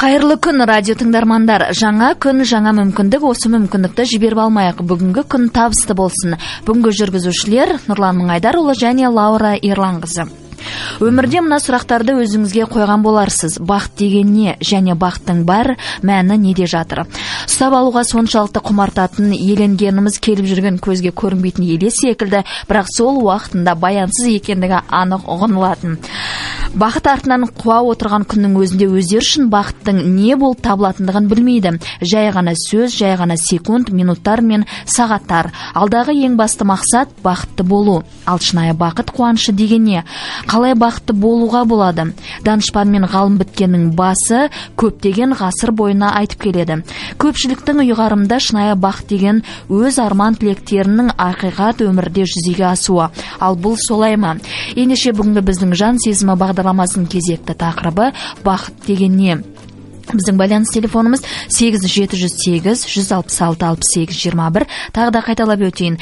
Қайырлы күн, радио тыңдармандар. Жаңа күн, жаңа мүмкіндік. Осы мүмкіндікті жіберіп алмайық. Бүгінгі күн табысты болсын. Бүгінгі жүргізушілер Нұрлан Мыңайдарұлы және Лаура Ерланқызы. Өмірде мына сұрақтарды өзіңізге қойған боларсыз. Бақыт деген не және бақыттың бар мәні неде жатыр? Ұстап алуға соншалықты құмартатын, еленгеніміз келіп жүрген көзге көрінбейтін елес секілді, бірақ сол уақытында баянсыз екендігі анық ұғынылатын. Бақыт артынан қуа отырған күннің өзінде өздері үшін бақыттың не болып табылатындығын білмейді. Жай ғана сөз, жай ғана секунд, минуттар мен сағаттар. Алдағы ең басты мақсат бақытты болу. Ал шынайы бақыт қуанышы деген не? Қалай бақытты болуға болады? Данышпан мен ғалым біткеннің басы көптеген ғасыр бойына айтып келеді. Көпшіліктің ұйғарымда шынайы бақыт деген өз арман тілектерінің ақиқат өмірде жүзеге асуы. Ал бұл солай ма? Ендеше бүгінгі біздің жан сезімі бағдарламасының кезекті тақырыбы бақыт деген не? Біздің байланыс телефонымыз 8708-166-6821. Тағы да қайталап өтейін.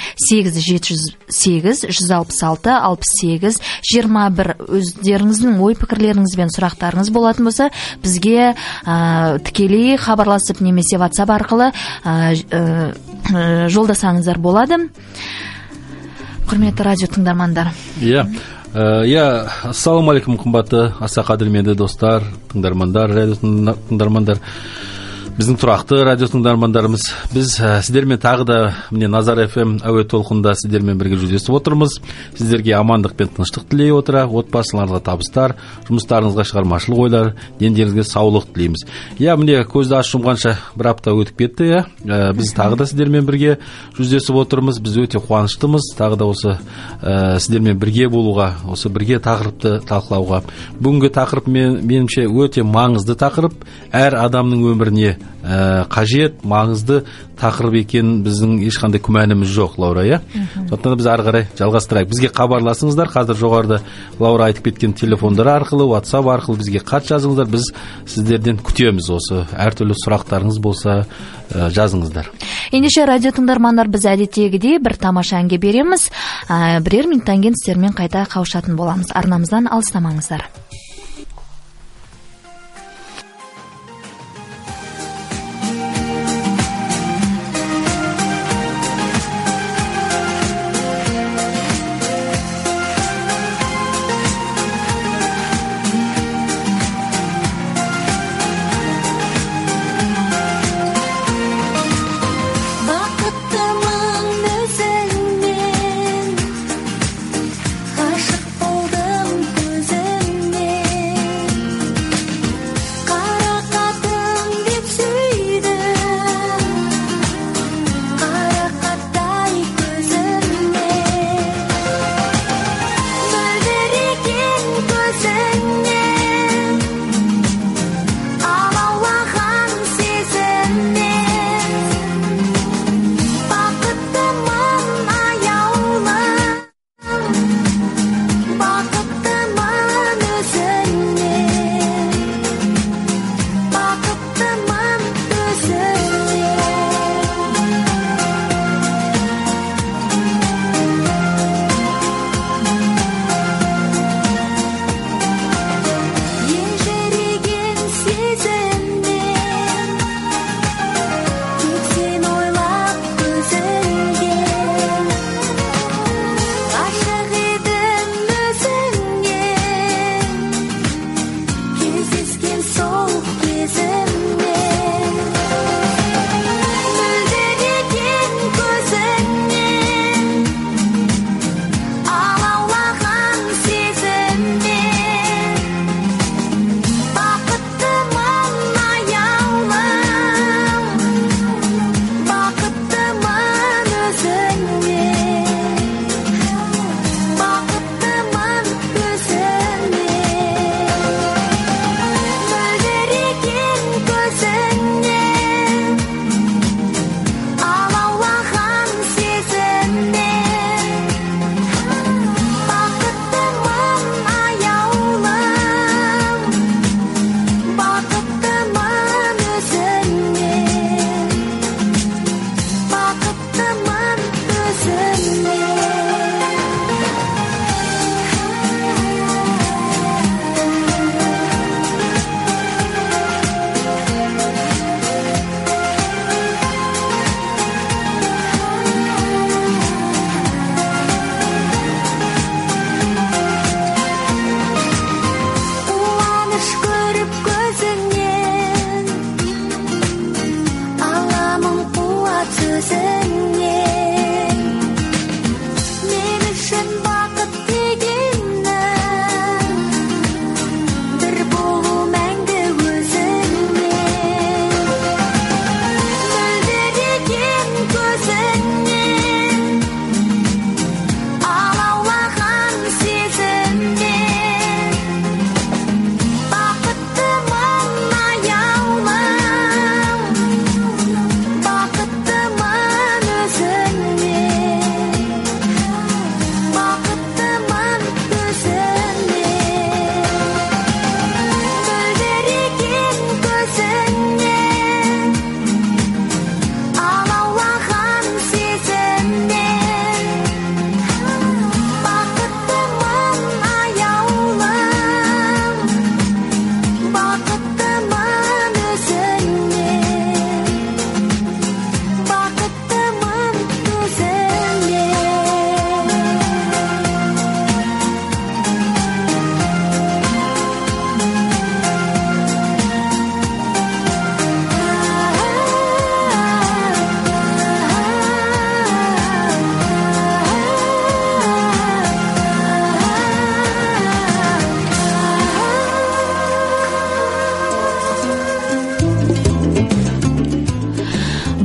8708-166-6821. Өздеріңіздің ой пікірлеріңіз бен сұрақтарыңыз болатын болса, бізге тікелей хабарласып немесе WhatsApp арқылы жолдасаңыздар болады. Құрметті радио тыңдармандар. Ассалаумалейкум, қымбатты аса қадірменді достар, тыңдармандар, радио тыңдармандар. Біздің тұрақты радио тыңдармандарымыз, біз сіздермен тағы да міне Назар FM әуе толқынында сіздермен бірге жүздесіп отырмыз. Сіздерге амандық пен тыныштық тілей отыра, отбасыларыңызға табыстар, жұмыстарыңызға шығармашылық ойлар, дендеріңізге саулық тілейміз. Міне көзді аш жұмғанша бір апта өтіп кетті. Біз тағы да сіздермен бірге жүздесіп отырмыз. Біз өте қуаныштымыз. Тағы да осы сіздермен бірге болуға, осы бірге тақырыпты талқылауға. Бүгінгі тақырып меніңше өте маңызды тақырып. Әр адамның өміріне қажет, маңызды тақырып екенін біздің ешқандай күмәніміз жоқ, Лаура, Сондықтан біз ары қарай жалғастырайық. Бізге хабарласыңыздар, қазір жоғарыда Лаура айтып кеткен телефондар арқылы, WhatsApp арқылы бізге хат жазыңыздар. Біз сіздерден күтеміз. Осы әртүрлі сұрақтарыңыз болса, жазыңыздар. Ендеше радио тыңдармандар, біз әдеттегідей бір тамаша әнге береміз. Бірер минуттан кейін сіздермен қайта қауышатын боламыз. Арнамыздан алыстамаңыздар. Aşık oldum gözüme.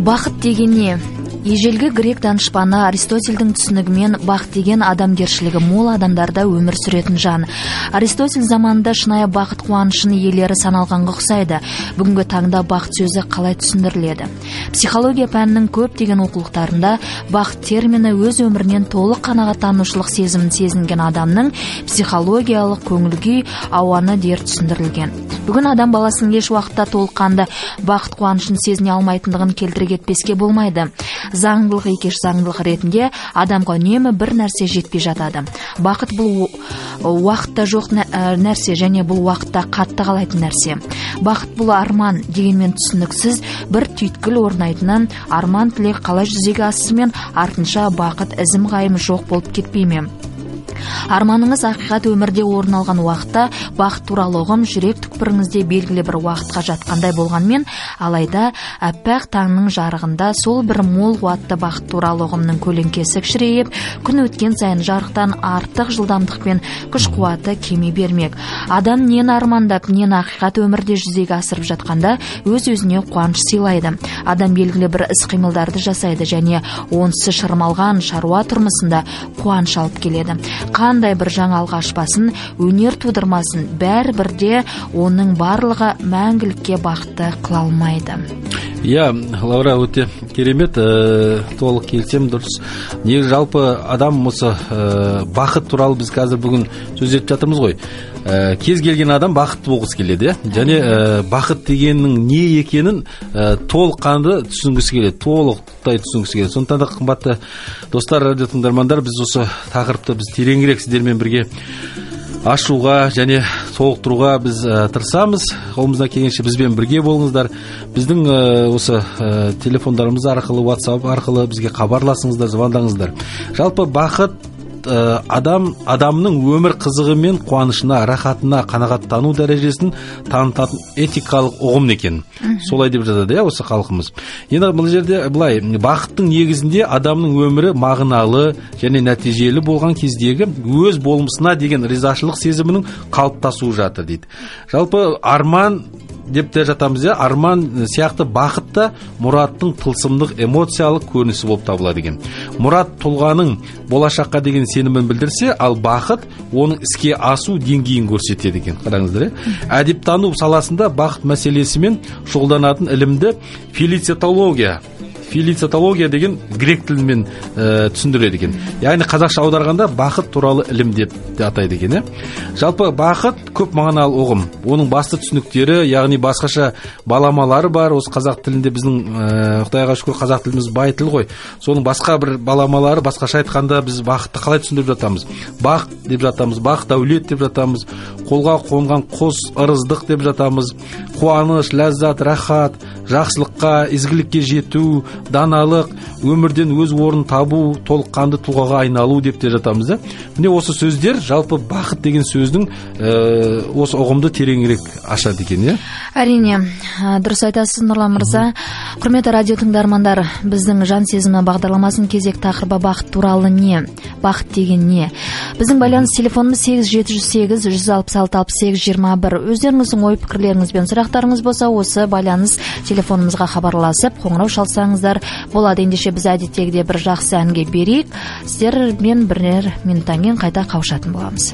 Бақыт деген не? Ежелгі грек данышпаны Аристотельдің түсінігімен бақыт деген адамгершілігі мол адамдарда өмір сүретін жан. Аристотель заманында шынайы бақыт қуанышын иелері саналғанға ұқсайды. Бүгінгі таңда бақыт сөзі қалай түсіндіріледі? Психология пәнінің көптеген оқулықтарында бақыт термині өз өмірінен толық қанағаттанушылық сезімін сезінген адамның психологиялық көңіл-күй ауаны дер түсіндірілген. Бүгін адам баласының еш уақытта толыққанды бақыт қуанышын сезіне алмайтындығын келтіре кетпеске болмайды. Заңдылық екеш заңдылық ретінде адамға үнемі бір нәрсе жетпей жатады. Бақыт бұл уақытта жоқ нәрсе және бұл уақытта қатты қалайтын нәрсе. Бақыт бұл арман дегенмен түсініксіз бір түйткіл орнайтынын, арман тілек қалай жүзеге асысымен артынша бақыт ізім қайым жоқ болып кетпей ме? Арманыңыз ақиқат өмірде орын алған уақытта бақыт туралы ұғым жүрек түкпіріңізде белгілі бір уақытқа жатқандай болғанмен, алайда аппақ таңның жарығында сол бір мол қуатты бақыт туралы ұғымның көлеңкесі кішірейіп, күн өткен сайын жарықтан артық жылдамдықпен күш қуаты кеми бермек. Адам нені армандап, нені ақиқат өмірде жүзеге асырып жатқанда өз-өзіне қуаныш сыйлайды. Адам белгілі бір іс-қимылдарды жасайды және онсыз шырмалған шаруа тұрмысында қуаныш алып келеді. Қандай бір жаңалық ашпасын, өнер тудырмасын, бәрібірде оның барлығы мәңгілікке бақытты қыла алмайды. Лаура, өте керемет, толық келсем дұрыс. Негізі жалпы адам осы бақыт туралы біз қазір бүгін сөз етіп жатырмыз ғой. Кез келген адам бақытты болғысы келеді, және бақыт дегеннің не екенін толыққанды түсінгісі келеді, толықтай түсінгісі келеді. Сондықтан да қымбатты достар, радио тыңдармандар, біз осы тақырыпты біз тереңірек сіздермен бірге ашуға және толықтыруға біз тырысамыз. Қолымыздан келгенше бізбен бірге болыңыздар. Біздің осы телефондарымыз арқылы, WhatsApp арқылы бізге хабарласыңыздар, звондаңыздар. Жалпы бақыт адамның өмір қызығы мен қуанышына, рахатына, қанағаттану дәрежесін танытатын этикалық ұғым екен. Солай деп жатады, осы халқымыз. Енді бұл жерде былай, бақыттың негізінде адамның өмірі мағыналы және нәтижелі болған кездегі өз болмысына деген ризашылық сезімінің қалыптасуы жатыр дейді. Жалпы арман деп те жатамыз, арман сияқты бақыт та мұраттың тылсымдық эмоциялық көрінісі болып табылады екен. Мұрат тұлғаның болашаққа деген сенімін білдірсе, ал бақыт оның іске асу деңгейін көрсетеді екен. Қараңыздар, әдептану саласында бақыт мәселесімен шұғылданатын ілімді филицитология деген грек тілімен түсіндіреді екен. Яғни қазақша аударғанда бақыт туралы ілім деп атайды екен. Жалпы бақыт көп мағыналы ұғым. Оның басты түсініктері, яғни басқаша баламалары бар. Осы қазақ тілінде біздің Құдайға шүкір қазақ тіліміз бай тіл ғой. Соның басқа бір баламалары, басқаша айтқанда біз бақытты қалай түсіндіріп жатамыз? Бақ деп жатамыз, бақ дәулет деп жатамыз, қолға қонған қос ырыздық деп жатамыз, қуаныш, ләззат, рахат, жақсылыққа, ізгілікке жету, даналық, өмірден өз орнын табу, толыққанды тұлғаға айналу деп те жатамыз. Міне осы сөздер жалпы бақыт деген сөздің осы ұғымды тереңірек ашады екен. Әрине, дұрыс айтасыз, Нұрлан мырза. Құрметті радио тыңдармандар, біздің жан сезімі бағдарламасының кезек тақырыбы бақыт туралы не? Бақыт деген не? Біздің байланыс телефонымыз 8708-166-68-21. Өздеріңіздің ой пікірлеріңіз бен сұрақтарыңыз болса, осы байланыс телефонымызға хабарласып, қоңырау шалсаңыздар болады. Ендеше біз әдеттегідей бір жақсы әнге берейік. Сіздермен бірер минуттан кейін қайта қауышатын боламыз.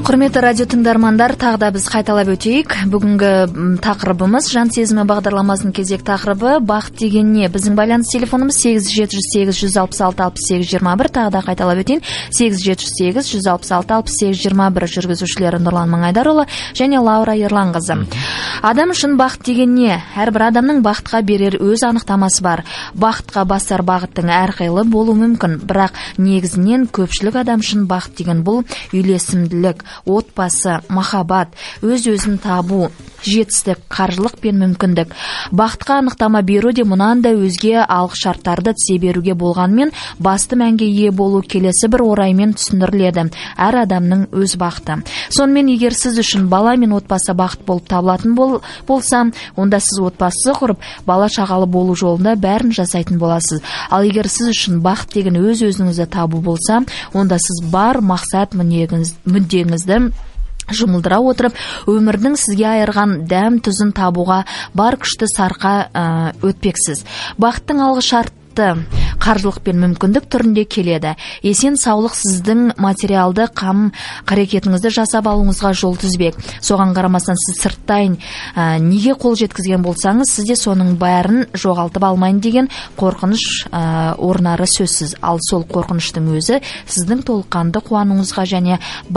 Құрметті радио тыңдармандар, тағы да біз қайталап өтейік. Бүгінгі тақырыбымыз жан сезімі бағдарламасының кезек тақырыбы бақыт деген не? Біздің байланыс телефонымыз 8781666821. Тағы да қайталап өтейін. 8781666821. Жүргізушілері Нұрлан Мыңайдарұлы және Лаура Ерланқызы. Адам үшін бақыт деген не? Әрбір адамның бақытқа берер өз анықтамасы бар. Бақытқа басар бағыттың әрқилы болуы мүмкін, бірақ негізінен көпшілік адам үшін бақыт деген бұл үйлесімділік, отбасы, махаббат, өз-өзін табу, жетістік, қаржылық пен мүмкіндік. Бақытқа анықтама беру де мұнанда өзге алғышарттарды тізе беруге болғанмен, басты мәнге ие болу келесі бір ораймен түсіндіріледі. Әр адамның өз бақыты. Сонымен егер сіз үшін бала мен отбасы бақыт болып табылатын болса, онда сіз отбасы құрып, бала шағалы болу жолында бәрін жасайтын боласыз. Ал егер сіз үшін бақыт деген өз-өзіңізді табу болса, онда сіз бар мақсат мүддеңізді жұмылдыра отырып, өмірдің сізге айырған дәм тұзын табуға бар күшті сарқа өтпексіз. Бақыттың алғы шарты қаржылық пен мүмкіндік түрінде келеді. Есен саулық сіздің материалды қарекетіңізді жасап алуыңызға жол түзбек. Соған қарамастан сіз сырттайын неге қол жеткізген болсаңыз, сізде соның бәрін жоғалтып алмайын деген қорқыныш орнары сөзсіз. Ал сол қорқыныштың өзі сіздің толыққанды қуануыңызға және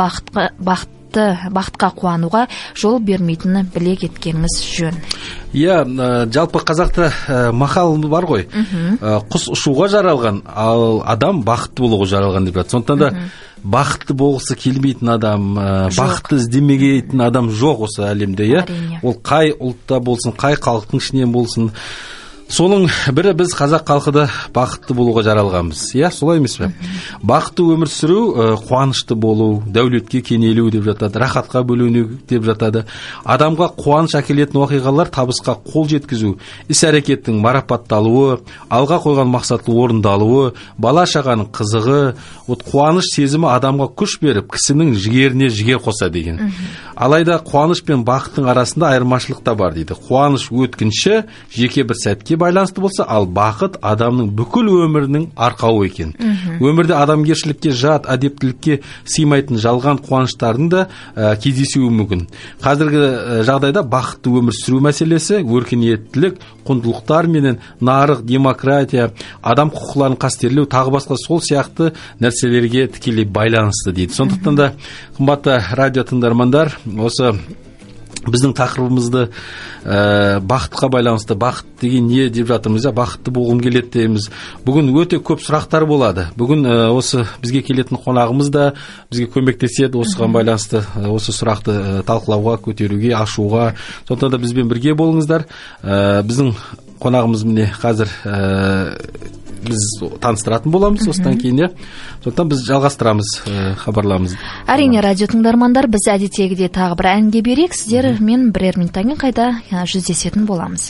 бақытқа қуануға жол бермейтіні біле кеткеніңіз жөн. Жалпы қазақта мақал бар ғой. Құс ұшуға жаралған, ал адам бақытты болуға жаралған деп жатыр. Сондықтан да бақытты болғысы келмейтін адам, бақытты іздемейтін адам жоқ осы әлемде. Ол қай ұлтта болсын, қай халықтың ішінен болсын. Соның бірі біз қазақ халқыда бақытты болуға жаралғанбыз. Солай емес пе? Бақытты өмір сүру, қуанышты болу, дәулетке кенелу деп жатады, рахатқа бөлену деп жатады. Адамға қуаныш әкелетін оқиғалар табысқа қол жеткізу, іс-әрекеттің марапатталуы, алға қойған мақсаттың орындалуы, бала шағаның қызығы, қуаныш сезімі адамға күш беріп, кісінің жігеріне жігер қоса деген. Алайда қуаныш пен бақыттың арасында айырмашылық та бар дейді. Қуаныш өткінші, жеке бір сәтке байланысты болса, ал бақыт адамның бүкіл өмірінің арқауы екен. Өмірде адамгершілікке, жат, әдептілікке сыймайтын жалған қуаныштардың да кездесуі мүмкін. Қазіргі жағдайда бақытты өмір сүру мәселесі өркениеттілік, құндылықтар менен нарық, демократия, адам құқықтарын қастерлеу, тағы басқа сол сияқты нәрселерге тікелей байланысты дейді. Сондықтан да қымбатты радио тыңдармандар, осы біздің тақырыбымызды бақытқа байланысты, бақыт деген не деп жатырмыз, бақытты болғым келеді дейміз. Бүгін өте көп сұрақтар болады. Бүгін осы бізге келетін қонағымыз да бізге көмектеседі осыған байланысты осы сұрақты талқылауға, көтеруге, ашуға. Сондықтан да бізбен бірге болыңыздар. Біздің қонағымыз міне қазір біз таныстыратын боламыз осыдан кейін. Сондықтан біз жалғастырамыз хабарларымызды. Әрине, радио тыңдармандар, біз әдеттегідей тағы бір әнге берейік. Сіздер мен бірер минуттан кейін қайта жүздесетін боламыз.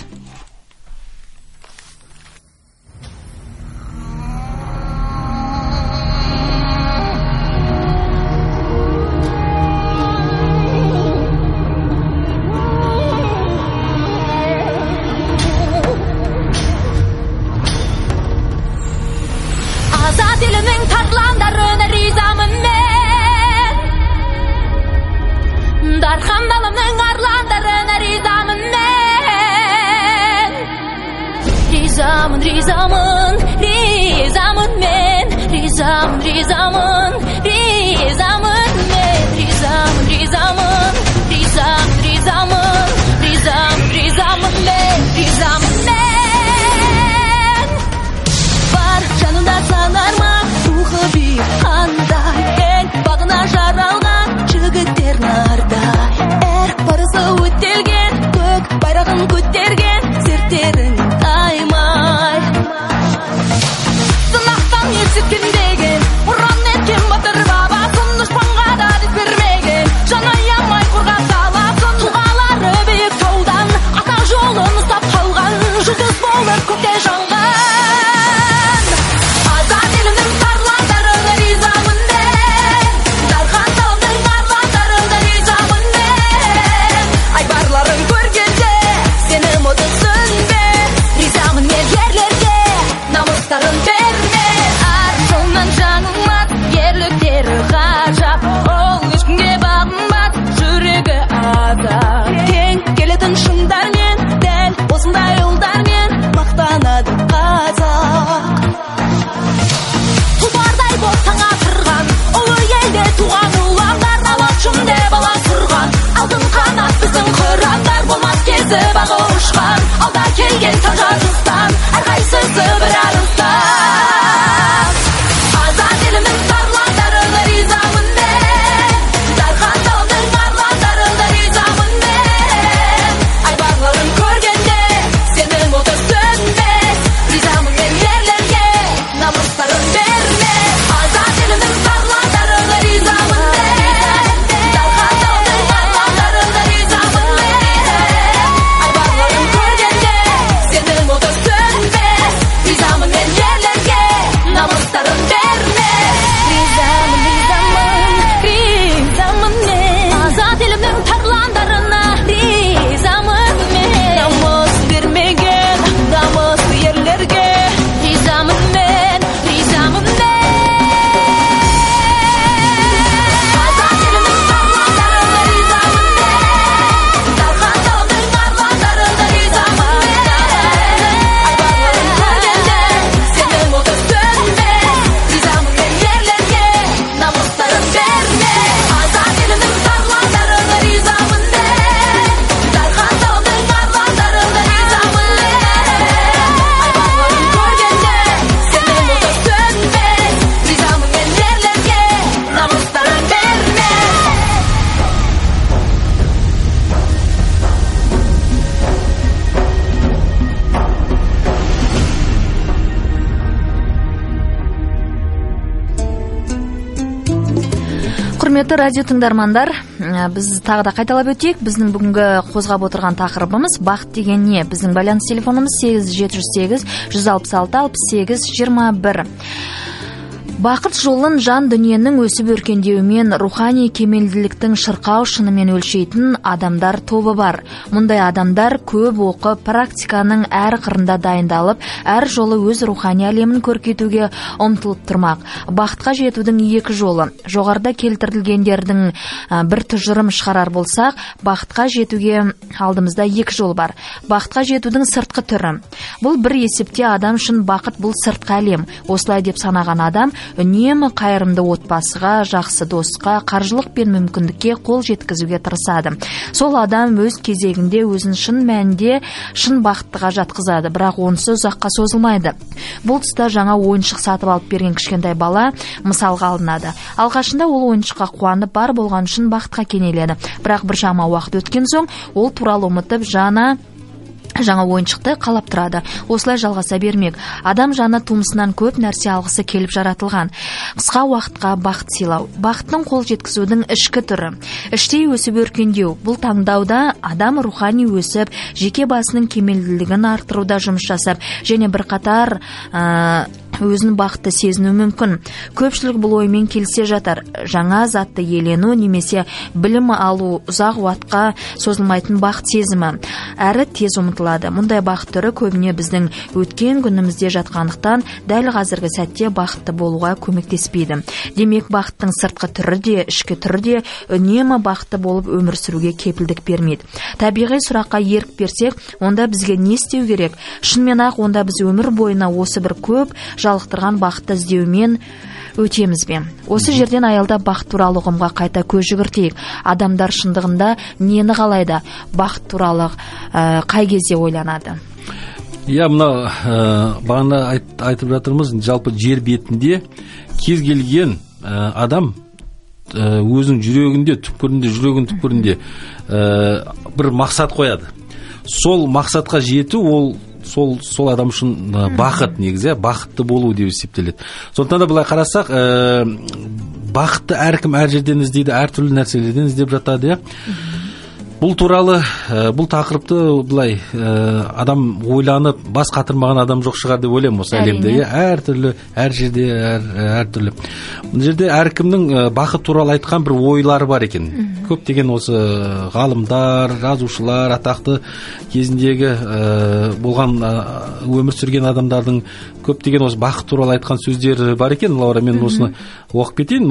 Құрметті радио тыңдармандар, біз тағы да қайталап өтейік. Біздің бүгінгі қозғап отырған тақырыбымыз бақыт деген не? Біздің байланыс телефонымыз 8708 166 68 21. Бақыт жолын жан дүниенің өсіп өркендеуімен, рухани кемелділіктің шырқау шынымен өлшейтін адамдар тобы бар. Мұндай адамдар көп оқып, практиканың әр қырында дайындалып, әр жолы өз рухани әлемін көркейтуге ұмтылып тұрмақ. Бақытқа жетудің екі жолы. Жоғарыда келтірілгендердің бір тұжырым шығарар болсақ, бақытқа жетуге алдымызда екі жол бар. Бақытқа жетудің сыртқы түрі. Бұл бір есепте адам үшін бақыт бұл сыртқы әлем. Осылай деп санаған адам үнемі қайырымды отбасыға, жақсы досқа, қаржылық пен мүмкіндікке қол жеткізуге тырысады. Сол адам өз кезегінде өзін шын мәнінде шын бақыттыға жатқызады, бірақ онысы ұзаққа созылмайды. Бұл тұста жаңа ойыншық сатып алып берген кішкентай бала мысалға алынады. Алғашында ол ойыншыққа қуанып бар болған үшін бақытқа кенеледі. Бірақ біршама уақыт өткен соң ол туралы ұмытып жаңа ойыншықты қалап тұрады. Осылай жалғаса бермек. Адам жаны тумысынан көп нәрсе алғысы келіп жаратылған. Қысқа уақытқа бақыт сыйлау. Бақыттың қол жеткізудің ішкі түрі. Іштей өсіп өркендеу. Бұл таңдауда адам рухани өсіп, жеке басының кемелділігін арттыруда жұмыс жасап, және бірқатар өзін бақытты сезіну мүмкін. Көпшілік бұл оймен келісе жатар. Жаңа затты иелену немесе білім алу ұзақ уақытқа созылмайтын бақыт сезімі. Әрі тез ұмытылады. Мұндай бақыт түрі көбіне біздің өткен күнімізде жатқандықтан дәл қазіргі сәтте бақытты болуға көмектеспейді. Демек, бақыттың сыртқы түрі де, ішкі түрі де үнемі бақытты болып өмір сүруге кепілдік бермейді. Табиғи сұраққа ерік берсек, онда бізге не істеу керек? Шынымен ақ онда біз өмір бойына осы бір көп жалықтырған бақытты іздеумен өтеміз бе? Осы жерден аялда бақыт туралы ұғымға қайта көз жүгіртейік. Адамдар шындығында нені қалайды? Бақыт туралы қай кезде ойланады? Мына бағана айтып жатырмыз, жалпы жер бетінде кез келген адам өзінің жүрегінің түпкірінде бір мақсат қояды. Сол мақсатқа жету ол сол адам үшін бақыт, негізі бақытты болу деп есептеледі. Сондықтан да былай қарасақ, бақытты әркім әр жерден іздейді, әртүрлі нәрселерден іздеп жатады. Бұл туралы, бұл тақырыпты былай адам ойланып бас қатырмаған адам жоқ шығар деп ойлаймын осы әлемде. Әртүрлі, әр жерде әртүрлі. Бұл жерде әркімнің бақыт туралы айтқан бір ойлары бар екен. Көптеген осы ғалымдар, жазушылар, атақты кезіндегі болған өмір сүрген адамдардың көптеген осы бақыт туралы айтқан сөздері бар екен. Лаура, мен осыны оқып кетейін.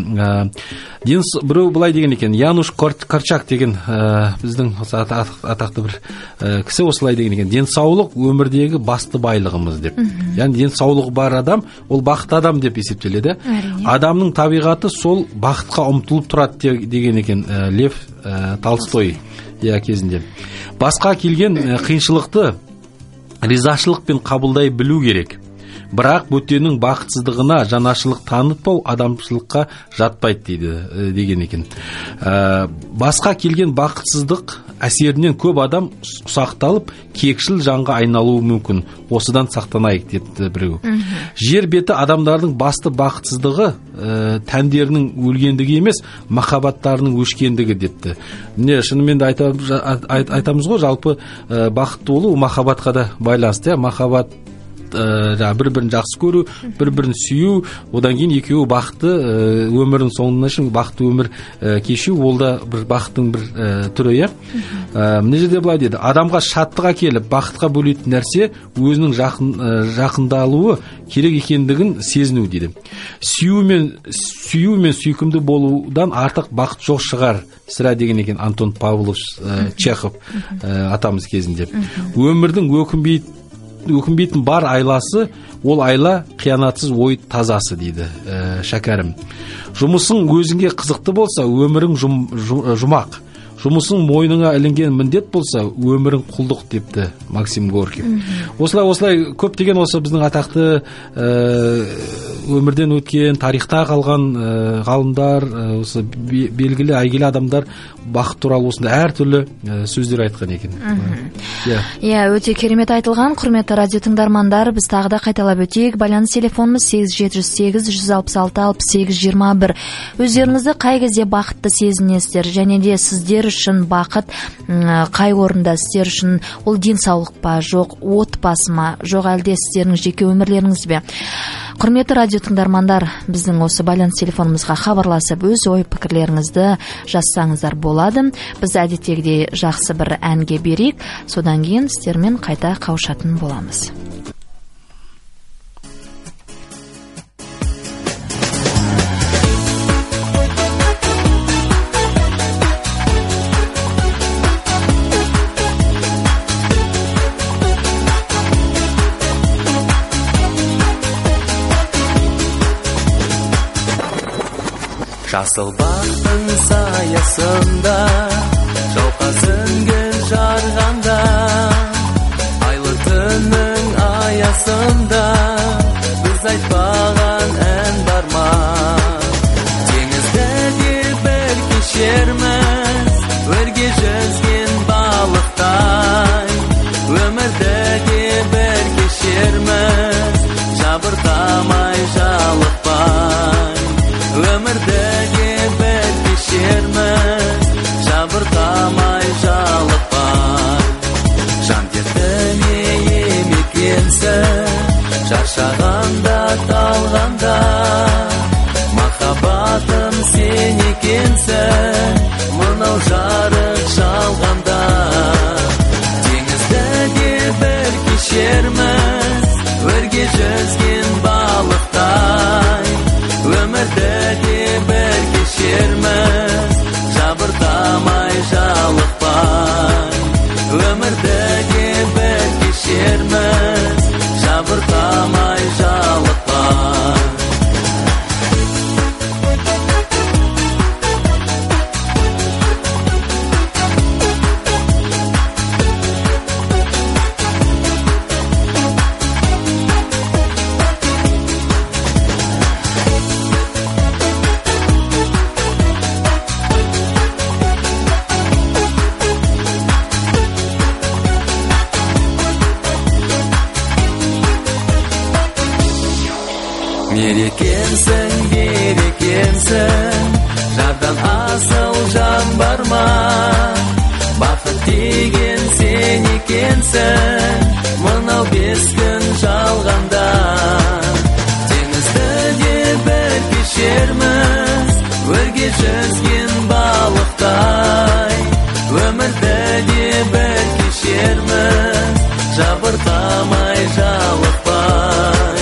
Біреу былай деген екен, Януш Корчак деген біздің атақты бір кісі осылай деген екен: денсаулық өмірдегі басты байлығымыз деп. Яғни денсаулығы бар адам ол бақытты адам деп есептеледі. Адамның табиғаты сол бақытқа ұмтылып тұрады деген екен Лев Толстой кезінде. Басқа келген қиыншылықты ризашылықпен қабылдай білу керек. Бірақ бөтеннің бақытсыздығына жанашылық танытпау адамшылыққа жатпайды дейді деген екен. Басқа келген бақытсыздық әсерінен көп адам ұсақталып, кекшіл жанға айналуы мүмкін. Осыдан сақтанайық деді біреу. Жер беті адамдардың басты бақытсыздығы тәндерінің өлгендігі емес, махаббаттарының өшкендігі депті. Міне, шынымен де айтамыз ғой, жалпы бақытты болу махаббатқа да байланысты. Махаббат бір-бірін жақсы көру, бір-бірін сүю, одан кейін екеуі бақытты өмірдің соңына шейін бақытты өмір кешу, ол да бір бақыттың бір түрі. Мына жерде былай деді: адамға шаттық әкеліп бақытқа бөлейтін нәрсе өзінің жақындалуы керек екендігін сезіну дейді. Сүю мен сүйкімді болудан артық бақыт жоқ шығар сірә деген екен Антон Павлович Чехов атамыз кезінде. Өмірдің өкінбейтін бар айласы, ол айла қиянатсыз ой тазасы дейді Шәкәрім. Жұмысың өзіңге қызықты болса, өмірің жұмақ. жұмысың мойныңа ілінген міндет болса, өмірің құлдық депті Максим Горький. Осылай көптеген осы біздің атақты өмірден өткен, тарихта қалған ғалымдар, осы белгілі әйгілі адамдар бақыт туралы осындай әртүрлі сөздер айтқан екен. Иә, өте керемет айтылған. Құрметті радио тыңдармандар, біз тағы да қайталап өтейік. Байланыс телефонымыз 8708-166-68-21. Өздеріңізді қай кезде бақытты сезінесіздер, және де сіздер үшін бақыт қай орында, сіздер үшін ол денсаулық па, жоқ отбасы ма, жоқ әлде сіздердің жеке өмірлеріңіз бе? Құрметті радио тыңдармандар, біздің осы байланыс телефонымызға хабарласып, өз ой пікірлеріңізді жазсаңыздар болады. Біз әдеттегідей жақсы бір әнге берейік, содан кейін сіздермен қайта қауышатын боламыз. Жасыл бақтың саясында, жауқазын күн жарғанда, айлы түннің аясында, біз айтпаған ән бар ма? Теңізді де бір кешерміз, өрге жүзген балықтай, өмірді де бір кешерміз, жабырқамай жалықпай. Өмірді де бір кешерміз, жабырқамай жалықпай. Жан дертіне ем екенсің, шаршағанда, талғанда, махаббатым сен екенсің, мынау жарық шалғанда. Теңізді де бір кешерміз, өрге жүзген балықтай, өмірді де бір кешерміз, жабырқамай жалықпай. Өмірді де бір кешерміз, жабырқамай жалықпай. Мерекенсің, берекенсің, жардан асыл жан бар ма? Бақыт деген сен екенсің, мынау 5 күн жалғанда. Теңізді де бір кешерміз, өрге жүзген балықтай, өмірді де бір кешерміз, жабырқамай жалықпай.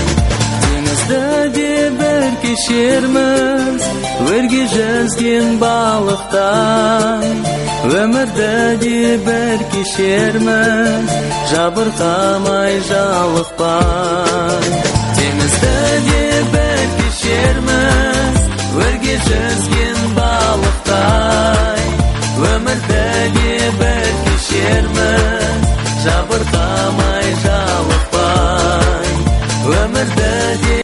Кешерміз, өрге жүзген балықтай, өмірді де бір кешерміз, жабырқамай жалықпай. Теңізді де бір кешерміз, өрге жүзген балықтай, өмірді де бір кешерміз, жабырқамай жалықпай. Өмірді де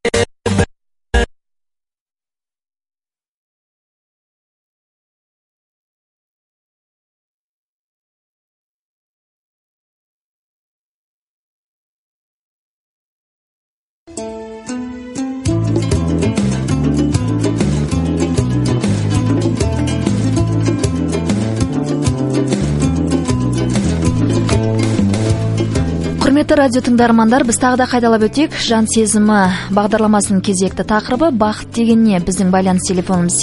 Құрметті радио тыңдармандар, біз тағы да қайталап өтейік. Жан сезімі бағдарламасының кезекті тақырыбы бақыт деген не? Біздің байланыс телефонымыз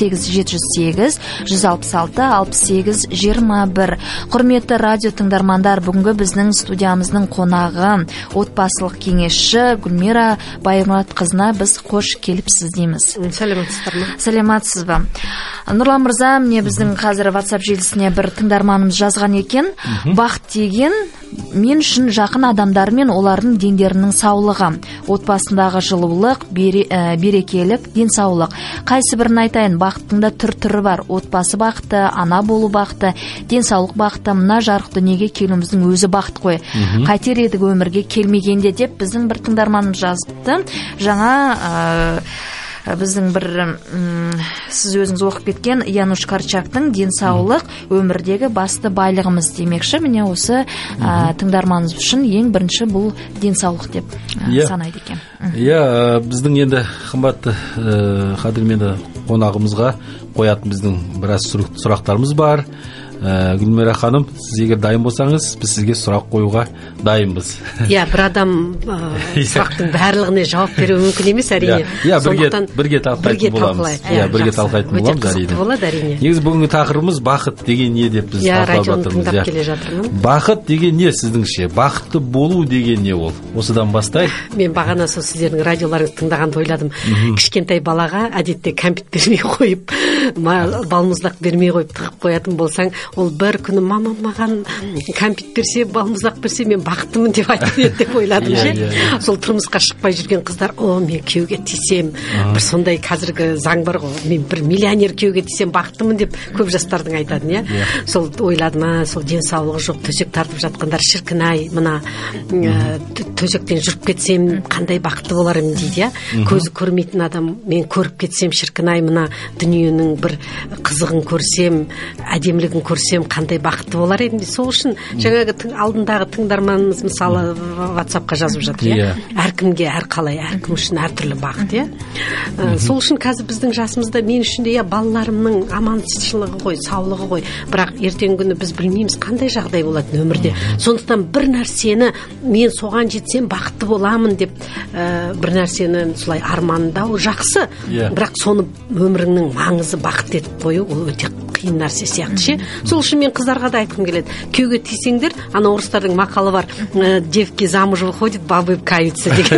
87-166-68-21. Құрметті радио тыңдармандар, бүгінгі біздің студиямыздың қонағы, отбасылық кеңесші Гүлмира Баймұратқызына біз қош келіпсіз дейміз. Сәлеметсіздер ме? Сәлеметсіз бе? Нұрлан мырза, міне біздің қазір WhatsApp желісіне бір тыңдарманымыз жазған екен. Бақыт деген мен үшін жақын адамдарым мен олардың дендерінің саулығы, отбасындағы жылулық, берекелік, денсаулық. Қайсы бірін айтайын, бақыттың да түр-түрі бар. Отбасы бақыты, ана болу бақыты, денсаулық бақыты, мына жарық дүниеге келуіміздің өзі бақыт қой. Қайтер едік өмірге келмегенде деп біздің бір тыңдарманымыз жазыпты. Жаңа біздің бір сіз өзіңіз оқып кеткен Януш Корчактың денсаулық өмірдегі басты байлығымыз демекші. Міне осы тыңдарманымыз үшін ең бірінші бұл денсаулық деп санайды екен. Біздің енді қымбатты қадірменді қонағымызға қоятын біздің біраз сұрақтарымыз бар. Гүлмира ханым, сіз егер дайын болсаңыз, біз сізге сұрақ қоюға дайынбыз. Бір адам сұрақтың барлығына жауап беруі мүмкін емес, әрине. Бірге талқылайтын боламыз. Бірге талқылайтын боламыз, әрине. Негізі бүгінгі тақырыбымыз бақыт деген не деп біз талқылап жатырмыз. Бақыт деген не сіздіңше? Бақытты болу деген не ол? Осыдан бастайық. Мен бағана сол сіздердің радиоларыңызды тыңдағанды ойладым. Кішкентай балаға әдетте кәмпит бермей қойып, балмұздақ бермей қойып тығып қоятын болсаң, ол бір күні мама маған кәмпит берсе, балмұздақ берсе, мен бақыттымын деп айтып еді деп ойладым ше. Сол тұрмысқа шықпай жүрген қыздар, мен күйеуге тисем, бір сондай қазіргі заң бар ғой, мен бір миллионер күйеуге тисем бақыттымын деп көп жастардың айтатын, сол ойладым, сол денсаулығы жоқ, төсек тартып жатқандар шіркін-ай, мына төсектен жүріп кетсем қандай бақытты болар едім дейді, көзі көрмейтін адам, мен көріп кетсем шіркін-ай, мына дүниенің бір қызығын көрсем, әдемілігін көрсем қандай бақытты болар едім. Сол үшін жаңағы алдындағы тыңдарманымыз мысалы WhatsApp-қа жазып жатыр, әркімге әрқалай, әркім үшін әртүрлі бақыт, сол үшін қазір біздің жасымызда мен үшін де балаларымның аманшылығы ғой, саулығы ғой, бірақ ертеңгі күні біз білмейміз қандай жағдай болады өмірде. Сондықтан бір нәрсені мен соған жетсем бақытты боламын деп бір нәрсені солай армандау жақсы, бірақ соны өміріңнің маңызы бақыт етіп қою ол өте қиын нәрсе сияқты ше. Сол үшін мен қыздарға да айтқым келеді, күйеуге тисеңдер, ана орыстардың мақалы бар, девки замуж выходят, бабы каются деген.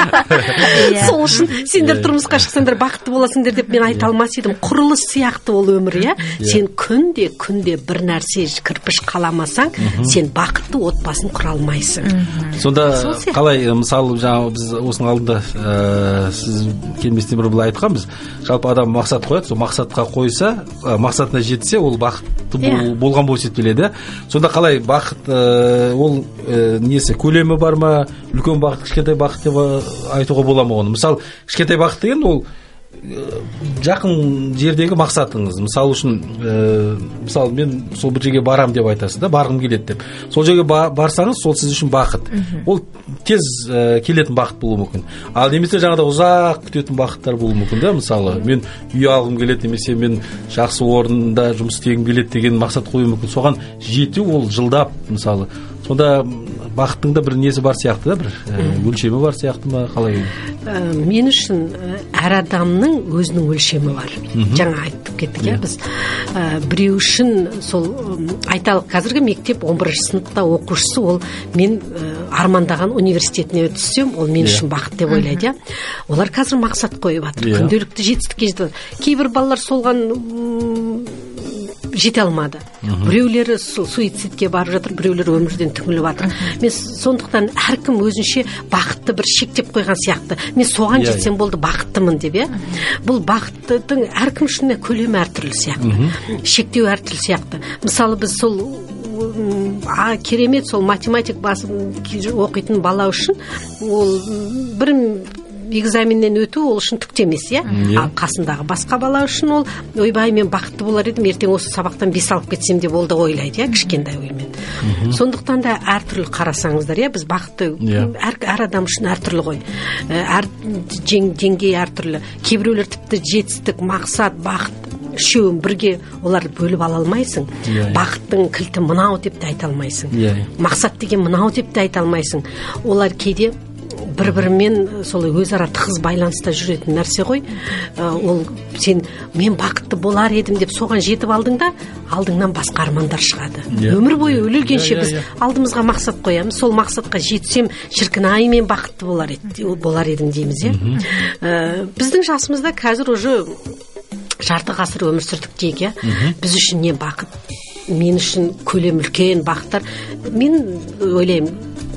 Сол үшін сендер тұрмысқа шықсаңдар бақытты боласыңдар деп мен айта алмас едім. Құрылыс сияқты ол өмір, сен күнде бір нәрсе кірпіш қаламасаң, сен бақытты отбасын құра алмайсың. Сонда қалай, мысалы жаңа біз осының алдында сіз келместен бір былай айтқанбыз, жалпы адам мақсат қояды, сол мақсатқа қойса, мақсатына жетсе, ол бақытты болған болып есептеледі. Сонда қалай бақыт, ол несі, көлемі бар ма, үлкен бақыт, кішкентай бақыт деп айтуға бола ма оны? Мысалы, кішкентай бақыт деген ол жақын жердегі мақсатыңыз. Мысалы үшін, мысалы мен сол бір жерге барам деп айтасыз да, барғым келеді деп. Сол жерге барсаңыз, сол сіз үшін бақыт. Ол тез келетін бақыт болуы мүмкін. Ал немесе жаңағыда ұзақ күтетін бақыттар болуы мүмкін да, мысалы мен үй алғым келеді, немесе мен жақсы орында жұмыс істегім келеді деген мақсат қою мүмкін. Соған жету ол жылдап, мысалы. Сонда бақыттың да бір несі бар сияқты да, бір өлшемі бар сияқты ма, қалай? Мен үшін әр адамның өзінің өлшемі бар. Жаңа айтып кеттік, біз біреу үшін сол айталық қазіргі мектеп 11 сыныпта оқушысы, ол мен армандаған университетіне түссем, ол мен үшін бақыт деп ойлайды. Олар қазір мақсат қойып жатыр, күнделікті жетістікке жетеді. Кейбір балалар солған жете алмады. Біреулері суицидке барып жатыр, біреулері өмірден түңіліп жатыр. Мен сондықтан әркім өзінше бақытты бір шектеп қойған сияқты. Мен соған жетсем болды, бақыттымын деп, Бұл бақыттың әркім үшін көлемі әртүрлі сияқты. Шектеу әртүрлі сияқты. Мысалы біз сол керемет сол математик басын оқитын бала үшін ол бір экзаменнен өту ол үшін түк емес, ал қасындағы басқа бала үшін ол ойбай мен бақытты болар едім, ертең осы сабақтан 5 алып кетсем деп болды ойлайды, кішкентай оймен. Сондықтан да әртүрлі қарасаңыздар, біз бақытты әр адам үшін әртүрлі ғой. Әр деңгей әртүрлі. Кейбіреулер тіпті жетістік, мақсат, бақыт үшеуін бірге олар бөліп ала алмайсың. Бақыттың кілті мынау деп те айта алмайсың. Мақсат деген мынау деп те айта алмайсың. Олар кейде бір-бірімен солай өзара тығыз байланыста жүретін нәрсе ғой. Ол сен мен бақытты болар едім деп соған жетіп алдың да, алдыңнан басқа армандар шығады. Өмір бойы өлгенше біз алдымызға мақсат қоямыз. Сол мақсатқа жетсем, шіркін-ай мен бақытты болар едім дейміз, Біздің жасымызда қазір уже жарты ғасыр өмір сүрдік дейік, Біз үшін не бақыт? Мен үшін көлем үлкен бақыттар. Мен ойлаймын,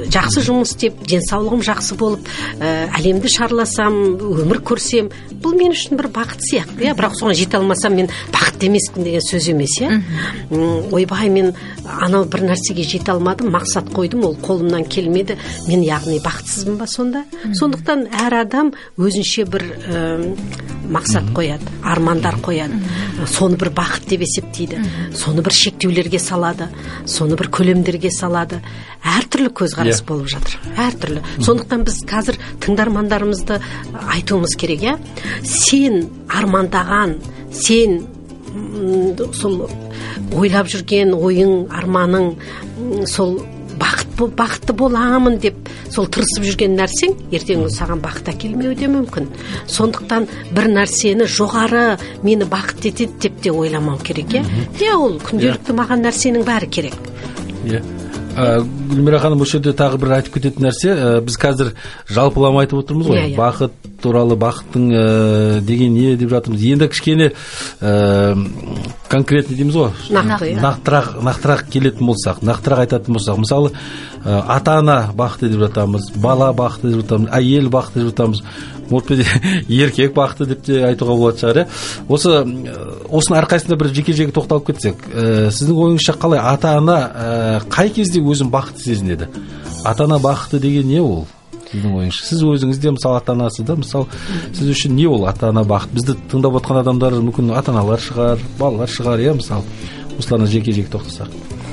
жақсы жұмыс істеп, денсаулығым жақсы болып, әлемді шарласам, өмір көрсем, бұл мен үшін бір бақыт сияқты, иә. Бірақ соған жете алмасам, мен бақытты емеспін деген сөз емес, иә. Ойбай, мен анау бір нәрсеге жете алмадым, мақсат қойдым, ол қолымнан келмеді, мен яғни бақытсызбын ба сонда? Сондықтан әр адам өзінше бір мақсат қояды, армандар қояды. Соны бір бақыт деп есептейді. Соны бір шектеулерге салады, соны бір көлемдерге салады. Әртүрлі көзқарас болып жатыр. Әртүрлі. Сондықтан біз қазір тыңдармандарымызды айтуымыз керек, иә. Сен армандаған, сен сол ойлап жүрген ойың, арманың, сол бақытты боламын деп сол тырысып жүрген нәрсең ертеңгі саған бақыт әкелмеуі де мүмкін. Сондықтан бір нәрсені жоғары мені бақыт етеді деп те ойламау керек, иә. Ол күнделікті маған нәрсенің бәрі керек. Иә. Гүлмира ханым, осы жерде тағы бір айтып кететін нәрсе, біз қазір жалпылама айтып отырмыз ғой. Бақыт туралы, бақыттың деген не деп жатырмыз. Енді кішкене конкретный дейміз ғой. Нақтырақ келетін болсақ, нақтырақ айтатын болсақ, мысалы, ата-ана бақыты деп жатамыз, бала бақыты деп жатамыз, әйел бақыты деп жатамыз, еркек бақыты деп те айтуға болады шығар, осының әрқайсында бір жеке-жеке тоқталып кетсек, сіздің ойыңызша қалай ата-ана қай кезде өзін бақытты сезінеді? Ата-ана бақыты деген не ол? Сіздің ойыңызша, сіз өзіңізде мысалы ата-анасыз да, мысалы сіз үшін не ол ата-ана бақыт? Бізді тыңдап отқан адамдар мүмкін ата-аналар шығар, балалар шығар, мысалы осыларына жеке-жеке тоқтасақ.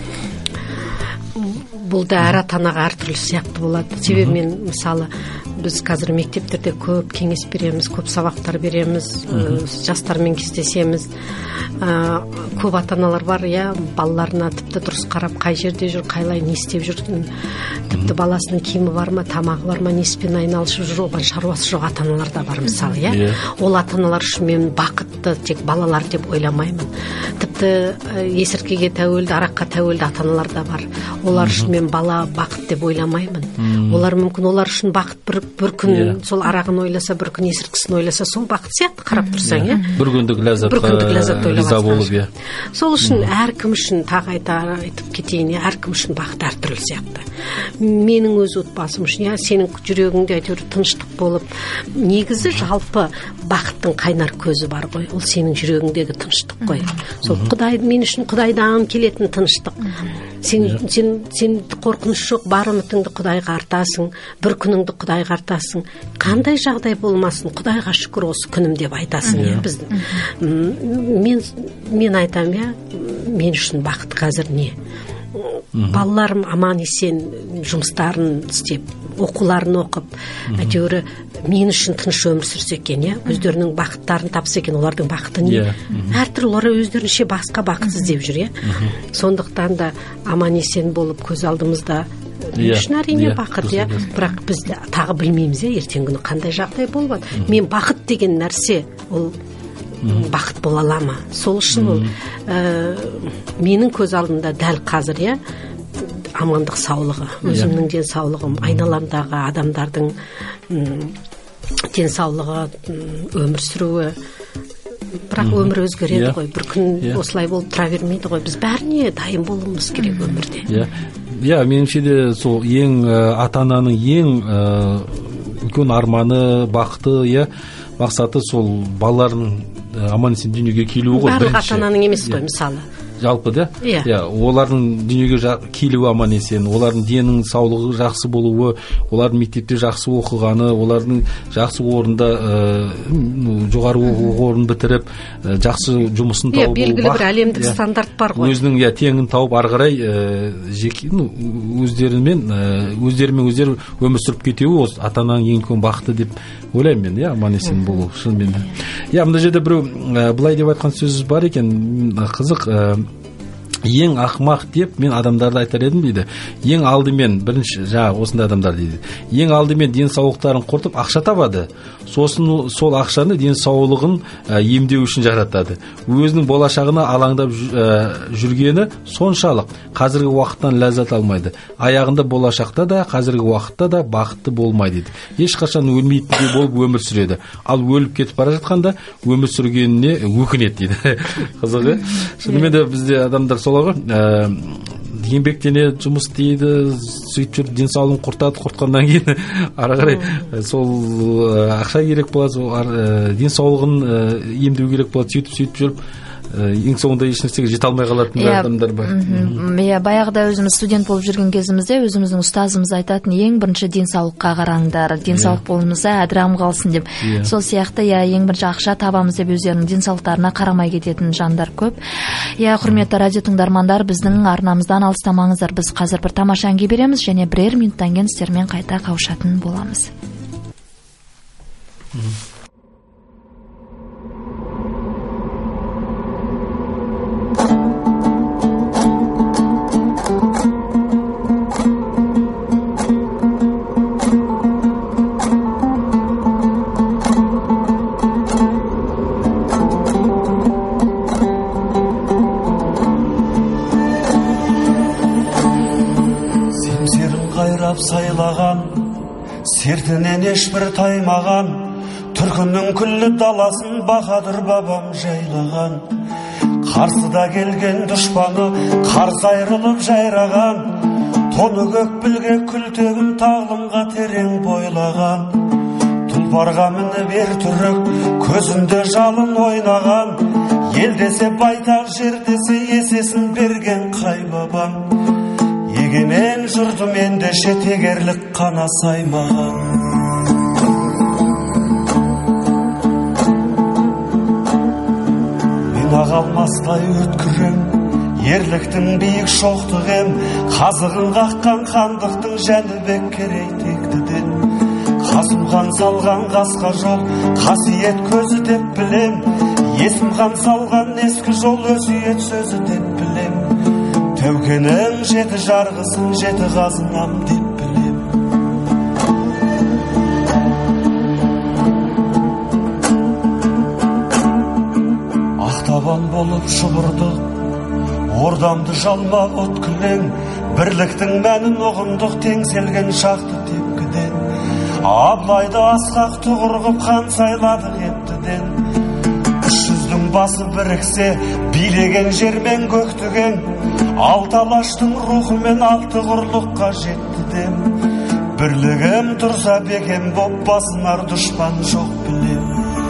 Бұл да әр ата-анаға әртүрлі сияқты болады. Себебі мен мысалы біз қазір мектептерде көп кеңес береміз, көп сабақтар береміз, жастармен кездесеміз. Көп ата-аналар бар, балаларына тіпті дұрыс қарап, қай жерде жүр, қайлай, не істеп жүр, тіпті баласының киімі бар ма, тамағы бар ма, неспен айналысып жүр, оған шаруасы жоқ ата-аналар да бар мысалы, Ол ата-аналар үшін мен бақытты тек балалар деп ойламаймын. Тіпті есірткіге тәуелді, араққа тәуелді ата-аналар да бар. Олар үшін мен бала бақыт деп ойламаймын. Олар мүмкін олар үшін бақыт бір күн сол арағын ойласа, бір күн есірткісін ойласа, сол бақыт сияқты қарап тұрсаң, бір күндік ләззат риза болып, Сол үшін әркім үшін тағы айтып кетейін, әркім үшін бақыт әртүрлі сияқты. Менің өз отбасым үшін, сенің жүрегіңде әйтеуір тыныштық болып, негізі жалпы бақыттың қайнар көзі бар ғой, ол сенің жүрегіңдегі тыныштық қой. Сол мен үшін Құдайдан келетін тыныштық. Сен қорқыныш жоқ, бар үмітіңді Құдайға артасың, бір күніңді Құдайға артасың. Қандай жағдай болмасын, Құдайға шүкір осы күнім деп айтасың. Мен айтам, мен үшін бақыт қазір не? Балаларым аман есен жұмыстарын істеп, оқуларын оқып, әйтеуір мен үшін тыныш өмір сүрсе екен, өздерінің бақыттарын тапса екен, олардың бақыты не? Әртүрлі олар өздерінше басқа бақыт іздеп жүр, Сондықтан да аман есен болып көз алдымызда мен үшін әрине бақыт, бірақ біз тағы білмейміз, ертеңгі күні қандай жағдай болады. Мен бақыт деген нәрсе, ол бақыт бола ала ма? Сол үшін ол менің көз алдымда дәл қазір, амандық саулығы, өзімнің денсаулығым, айналамдағы адамдардың денсаулығы, өмір сүруі. Бірақ өмір өзгереді ғой, бір күн осылай болып тұра бермейді ғой. Біз бәріне дайын болуымыз керек өмірде. Меніңше де сол ең ата-ананың ең үлкен арманы, бақыты, мақсаты сол балаларының аман есен дүниеге келуі ғой. Барлық ата-ананың емес қой, мысалы. Жалпы олардың дүниеге келуі аман есен, олардың денінің саулығы жақсы болуы, олардың мектепте жақсы оқығаны, олардың жақсы орында жоғары оқу орнын бітіріп, жақсы жұмысын тауып, белгілі бір әлемдік стандарт бар ғой. Өзінің теңін тауып ары қарай өздерімен өздері өмір сүріп кетуі осы ата-ананың ең үлкен бақыты деп ойлаймын мен, аман есен болу шынымен де. Мына жерде біреу былай деп айтқан сөз бар екен, қызық. Ең ақымақ деп мен адамдарды айтар едім дейді. Ең алдымен бірінші осындай адамдар дейді. Ең алдымен денсаулықтарын құртып ақша табады. Сосын сол ақшаны денсаулығын емдеу үшін жаратады. Өзінің болашағына алаңдап жүргені соншалық қазіргі уақыттан ләззат алмайды. Аяғында болашақта да, қазіргі уақытта да бақытты болмайды дейді. Ешқашан өлмейтіндей болып өмір сүреді. Ал өліп кетіп бара жатқанда өмір сүргеніне өкінеді дейді. Қызығы. Шынымен де бізде адамдар солай ғой. еңбектенеді, жұмыс істейді, сөйтіп жүріп денсаулығын құртқаннан кейін ары қарай сол ақша керек болады, сол денсаулығын емдеу керек болады, сөйтіп жүріп ең соңында ешнәрсеге жете алмай қалатын адамдар бар. Иә, баяғыда өзіміз студент болып жүрген кезімізде өзіміздің ұстазымыз айтатын, ең бірінші денсаулыққа қараңдар, денсаулық болмаса әдірам қалсын деп. Сол сияқты, ең бірінші ақша табамыз деп өздерінің денсаулықтарына қарамай кететін жандар көп. Құрметті радио тыңдармандар, біздің арнамыздан алыстамаңыздар. Біз қазір бір тамаша әнге береміз және бірер минуттан кейін сіздермен қайта қауышатын боламыз. Сайлаған, сертінен ешбір таймаған, түркінің күллі даласын Баһадүр бабам жайлаған. Қарсыда келген дұшпаны қарсы айрылып жайраған, тоны көк білге күлтегін тағлымға терең бойлаған. Тұлпарға мініп ер түрік, көзінде жалын ойнаған, ел десе байтақ, жер десе есесін берген қай бабам. Егемен жұртым ендеше тегерлік қана саймаған. Мен ағалмастай өткірем, ерліктің биік шоқтығым, қазығын қаққан хандықтың Жәнібек Керей тектіден. Қасым хан салған қасқа жол, қасиет көзі деп білем, Есім хан салған ескі жол, өсиет сөзі деп білем. Тәукенің жеті жарғысын жеті қазынам деп білем. Ақтабан болып шұбырдық, ордамды жалмап от күлең, бірліктің мәнін ұғындық, теңселген шақты тепкіден. Абылайды асқақ тұғырғып хан сайладық еттіден. 300-дің басы біріксе, билеген жермен көктіген, алты алаштың рухымен алты құрлыққа жеттіден. Бірлігім тұрса бекем боп, басынар дұшпан жоқ білем.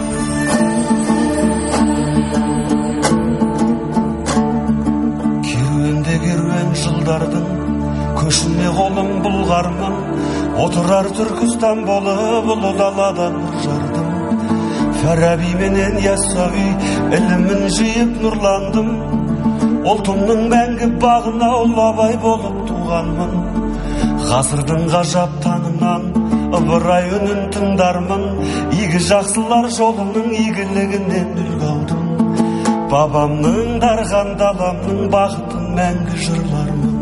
Керуенде керуен жылдардың, көшіне қолым бұлғармын, отырар Түркістан болып ұлы даладан жардым. Фараби менен Яссауи ілімін жиып нұрландым, ұлтымның мәңгі бағына ұлы Абай болып туғанмын. Ғасырдың ғажап танынан ыбырай үнін тыңдармын, игі жақсылар жолының игілігінен үлгі алдым. Бабамның дарған даламның бақытын мәңгі жырлармын.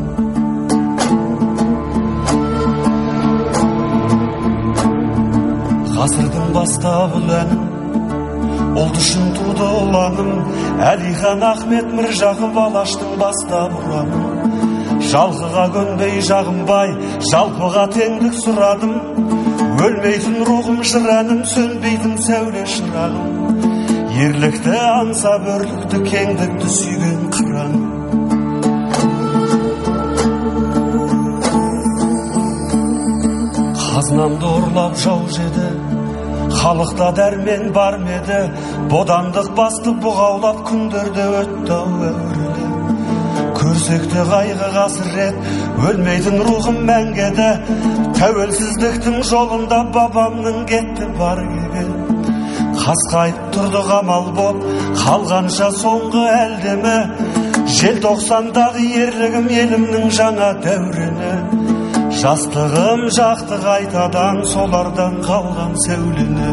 Ғасырдың бастап ұләнім, ұлт үшін туды ұланым, Әлихан Ахмет Міржақып Алаштың бастап ұраным. Жалқыға көнбей жағынбай, жалпыға теңдік сұрадым. Өлмейтін рухым жыраным, сөнбейтін сәуле шырағым. Ерлікті аңсап өрлікті, кеңдікті сүйген қыраным. Қазынамды ұрлап жау жеді, халықта дәрмен бар меді, бодандық басты бұғаулап күндерде өтті әуірілі. Көрсекті қайғы қасірет, өлмейтін рухым мәңгеді, тәуелсіздіктің жолында бабамның кетті бар кегі. Қасқайып тұрды қамал боп, қалғанша соңғы әлдемі, желтоқсандағы ерлігім елімнің жаңа дәурені. Жастығым жақты қайтадан, солардан қалған сәулені.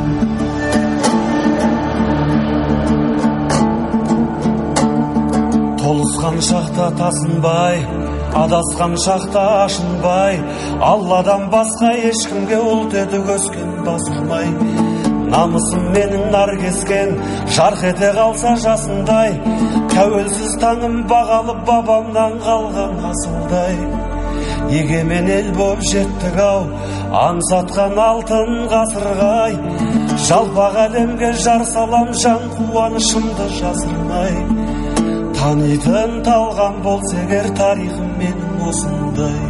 Толысқан шақта тасынбай, адасқан шақта ашынбай, Алладан басқа ешкімге ұлт едік өскен басылмай. Намысым менің нар кескен, жарқ ете қалса жасындай, тәуелсіз таңым бағалып бабамнан қалған асылдай. Егемен ел боп жеттік ау, аңсатқан алтын ғасырғай, жалпақ әлемге жар салам, жан қуанышымды жасырмай. танитын талғам болса егер тарихым менің осындай,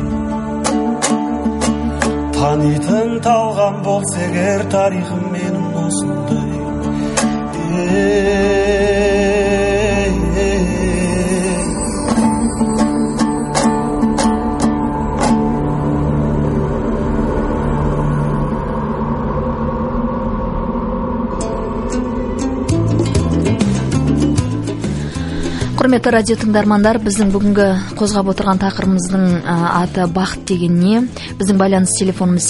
танитын талғам болса егер тарихым менің осындай. Құрметті радио тыңдармандар, біздің бүгінгі қозғап отырған тақырыбымыздың аты бақыт деген не? Біздің байланыс телефонымыз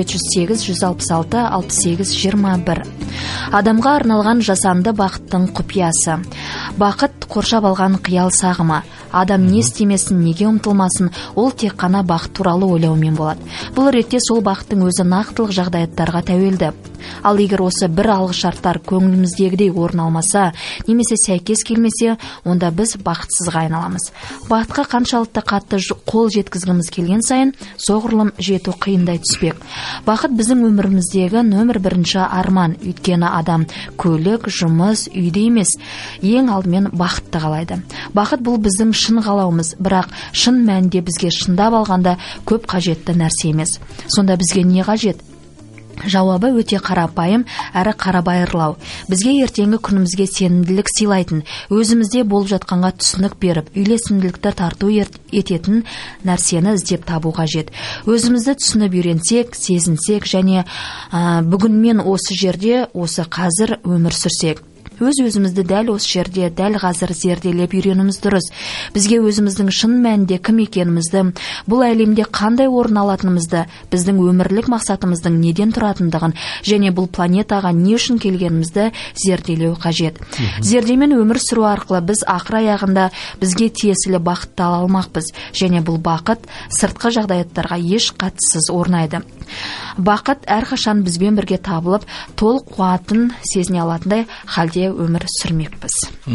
8708-166-68-21. Адамға арналған жасанды бақыттың құпиясы. Бақыт қоршап алған қиял сағымы. Адам не істемесін, неге ұмтылмасын, ол тек қана бақыт туралы ойлаумен болады. Бұл ретте сол бақыттың өзі нақтылық жағдаяттарға тәуелді. Ал егер осы бір алғышарттар көңіліміздегідей орын алмаса, немесе сәйкес келмесе, онда біз бақытсызға айналамыз. Бақытқа қаншалықты қатты қол жеткізгіміз келген сайын, соғұрлым жету қиындай түспек. Бақыт біздің өміріміздегі нөмір бірінші арман. Өйткені адам көлік, жұмыс, үйде емес, ең алдымен бақытты қалайды. Бақыт бұл біздің шын қалауымыз, бірақ шын мәнінде бізге шындап алғанда көп қажетті нәрсе емес. Сонда бізге не қажет? Жауабы өте қарапайым әрі қарабайырлау. Бізге ертеңгі күнімізге сенімділік сыйлайтын, өзімізде болып жатқанға түсінік беріп, үйлесімділікті тарту ететін нәрсені іздеп табу қажет. Өзімізді түсініп үйренсек, сезінсек және бүгінмен осы жерде, осы қазір өмір сүрсек. Өз-өзімізді дәл осы жерде, дәл қазір зерделеп үйреніміз дұрыс. Бізге өзіміздің шын мәнінде кім екенімізді, бұл әлемде қандай орын алатынымызды, біздің өмірлік мақсатымыздың неден тұратындығын және бұл планетаға не үшін келгенімізді зерделеу қажет. Зердемен өмір сүру арқылы біз ақыр аяғында бізге тиесілі бақытты ала алмақпыз және бұл бақыт сыртқы жағдаяттарға еш қатыссыз орнайды. Бақыт әрқашан бізбен бірге табылып, толық қуатын сезіне алатындай халде өмір сүрмекпіз.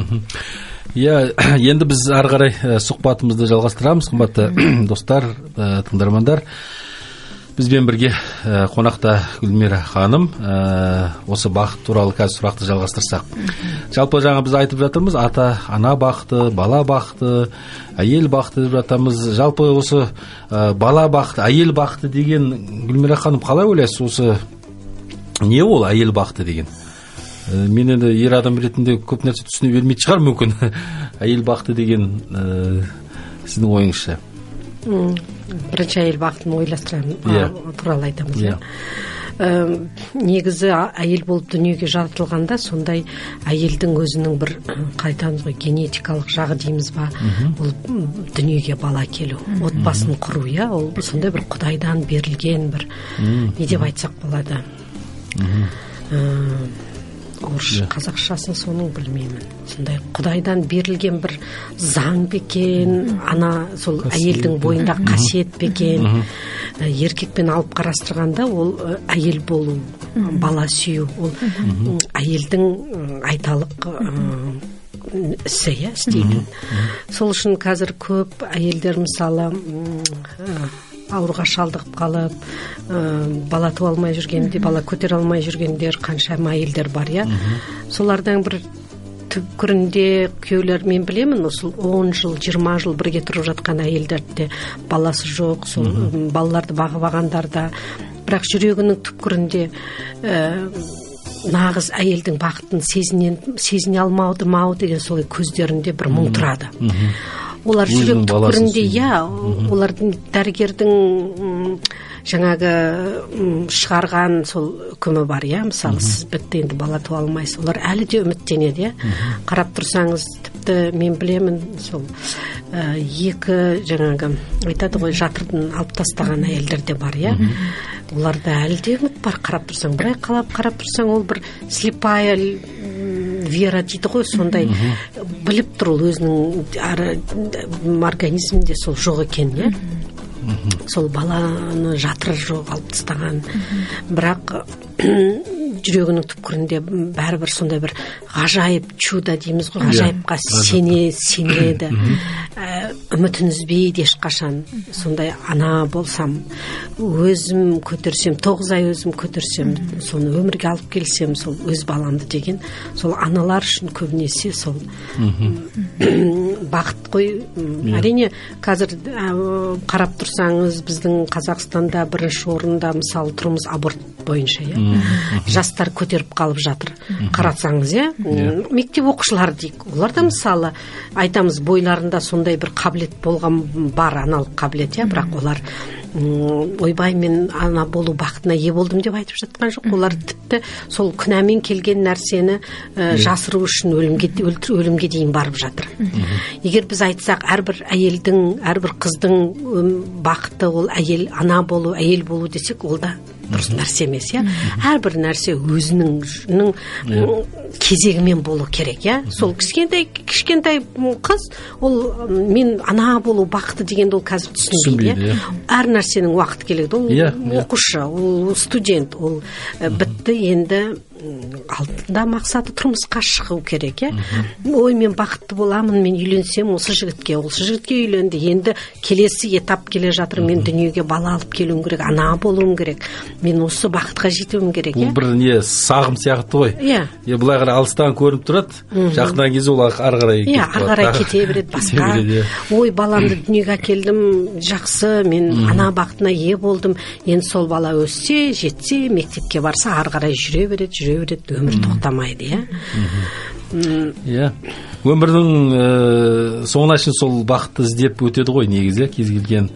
Енді біз ары қарай сұхбатымызды жалғастырамыз, қымбатты достар, тыңдармандар. Бізбен бірге қонақта Гүлмира ханым. Осы бақыт туралы қазір сұрақты жалғастырсақ. Жалпы жаңа біз айтып жатырмыз, ата, ана бақыты, бала бақыты, әйел бақыты деп жатамыз. Жалпы осы бала бақыты, әйел бақыты деген, Гүлмира ханым, қалай ойлайсыз, осы не ол әйел бақыты деген? Мен енді ер адам ретінде көп нәрсе түсіне бермейді шығар мүмкін. Әйел бақыты деген сіздің ойыңызша? Бірінші әйел бақытын ойластырамын, туралы айтамыз. Негізі әйел болып дүниеге жаратылғанда сондай әйелдің өзінің бір қайтамыз ғой генетикалық жағы дейміз ба, ол дүниеге бала келу, отбасын құру, ол сондай бір Құдайдан берілген бір не деп айтсақ болады. Орысша, қазақшасын соның білмеймін. Сондай Құдайдан берілген бір заң бекен, ана сол әйелдің бойында қасиет бекен. Еркекпен алып қарастырғанда ол әйел болу, бала сүю, ол әйелдің айталық ісі, істейтін. Сол үшін қазір көп әйелдер мысалы ауруға шалдығып қалып, бала туа алмай жүргенде, бала көтере алмай жүргендер қаншама әйелдер бар, солардан бір түпкірінде күйеулер, мен білемін, осы 10 жыл, 20 жыл бірге тұрып жатқан әйелдерде баласы жоқ, сол балаларды бағып-бағандарда, бірақ жүрегінің түпкірінде нағыз әйелдің бақытын сезіне алмауды деген солай көздерінде бір мұң тұрады. Олар жүрек түкпірінде, олардың дәрігердің жаңағы шығарған сол үкімі бар, мысалы сіз бітті, енді бала туа алмайсыз. Олар әлі де үміттенеді, қарап тұрсаңыз, тіпті мен білемін, сол екі жаңағы айтады ғой, жатырдың алып тастаған әйелдер де бар, оларда әлі де үміт бар, қарап тұрсаң. Бір қарап тұрсаң, ол бір слепая вера дейді ғой, сондай біліп тұр, ол өзінің организмінде сол жоқ екен, сол баланы жатыры жоқ алып тастаған. Бірақ жүрегінің түпкірінде бәрібір сондай бір ғажайып чудо дейміз ғой, ғажайыпқа сенеді, үмітін үзбейді ешқашан. Сондай ана болсам, өзім көтерсем, 9 ай өзім көтерсем, соны өмірге алып келсем, сол өз баламды деген, сол аналар үшін көбінесе сол бақыт қой. Әрине қазір қарап тұрсаңыз, біздің Қазақстанда бірінші орында мысалы тұрмыз аборт бойынша, жастар көтеріп қалып жатыр. Қаратсаңыз, мектеп оқушылары дейік, олар да мысалы айтамыз бойларында сондай бір қабілет болған бар, аналық қабілет, бірақ олар ойбай мен ана болу бақытына ие болдым деп айтып жатқан жоқ. Олар тіпті сол күнәмен келген нәрсені жасыру үшін өлімге дейін барып жатыр. Егер біз айтсақ, әрбір әйелдің, әрбір қыздың бақыты ол әйел, ана болу, әйел болу десек, ол да дұрыс нәрсе емес, әрбір нәрсе өзінің кезегімен болу керек, сол кішкентай қыз, ол мен ана болу бақыты дегенді ол қазір түсінбейді, әр нәрсенің уақыты келеді, ол оқушы, ол студент, ол бітті, енді алдында мақсаты тұрмысқа шығу керек, ой, мен бақытты боламын, мен үйленсем осы жігітке үйленді, енді келесі этап келе жатыр, мен дүниеге бала алып келуім керек, ана болуым керек, мен осы бақытқа жетуім керек. Бұл бір сағым сияқты ғой. Бұлай қарай алыстан көрініп тұрады, жақындан кезде ол ары қарай кете береді, басқа. Ой, баламды дүниеге әкелдім, жақсы, мен ана бақытына ие болдым, енді сол бала өссе, жетсе, мектепке барса, ары қарай жүре береді, өмір тоқтамайды, өмірдің соңына шейін сол бақытты іздеп өтеді ғой негізі, кез келген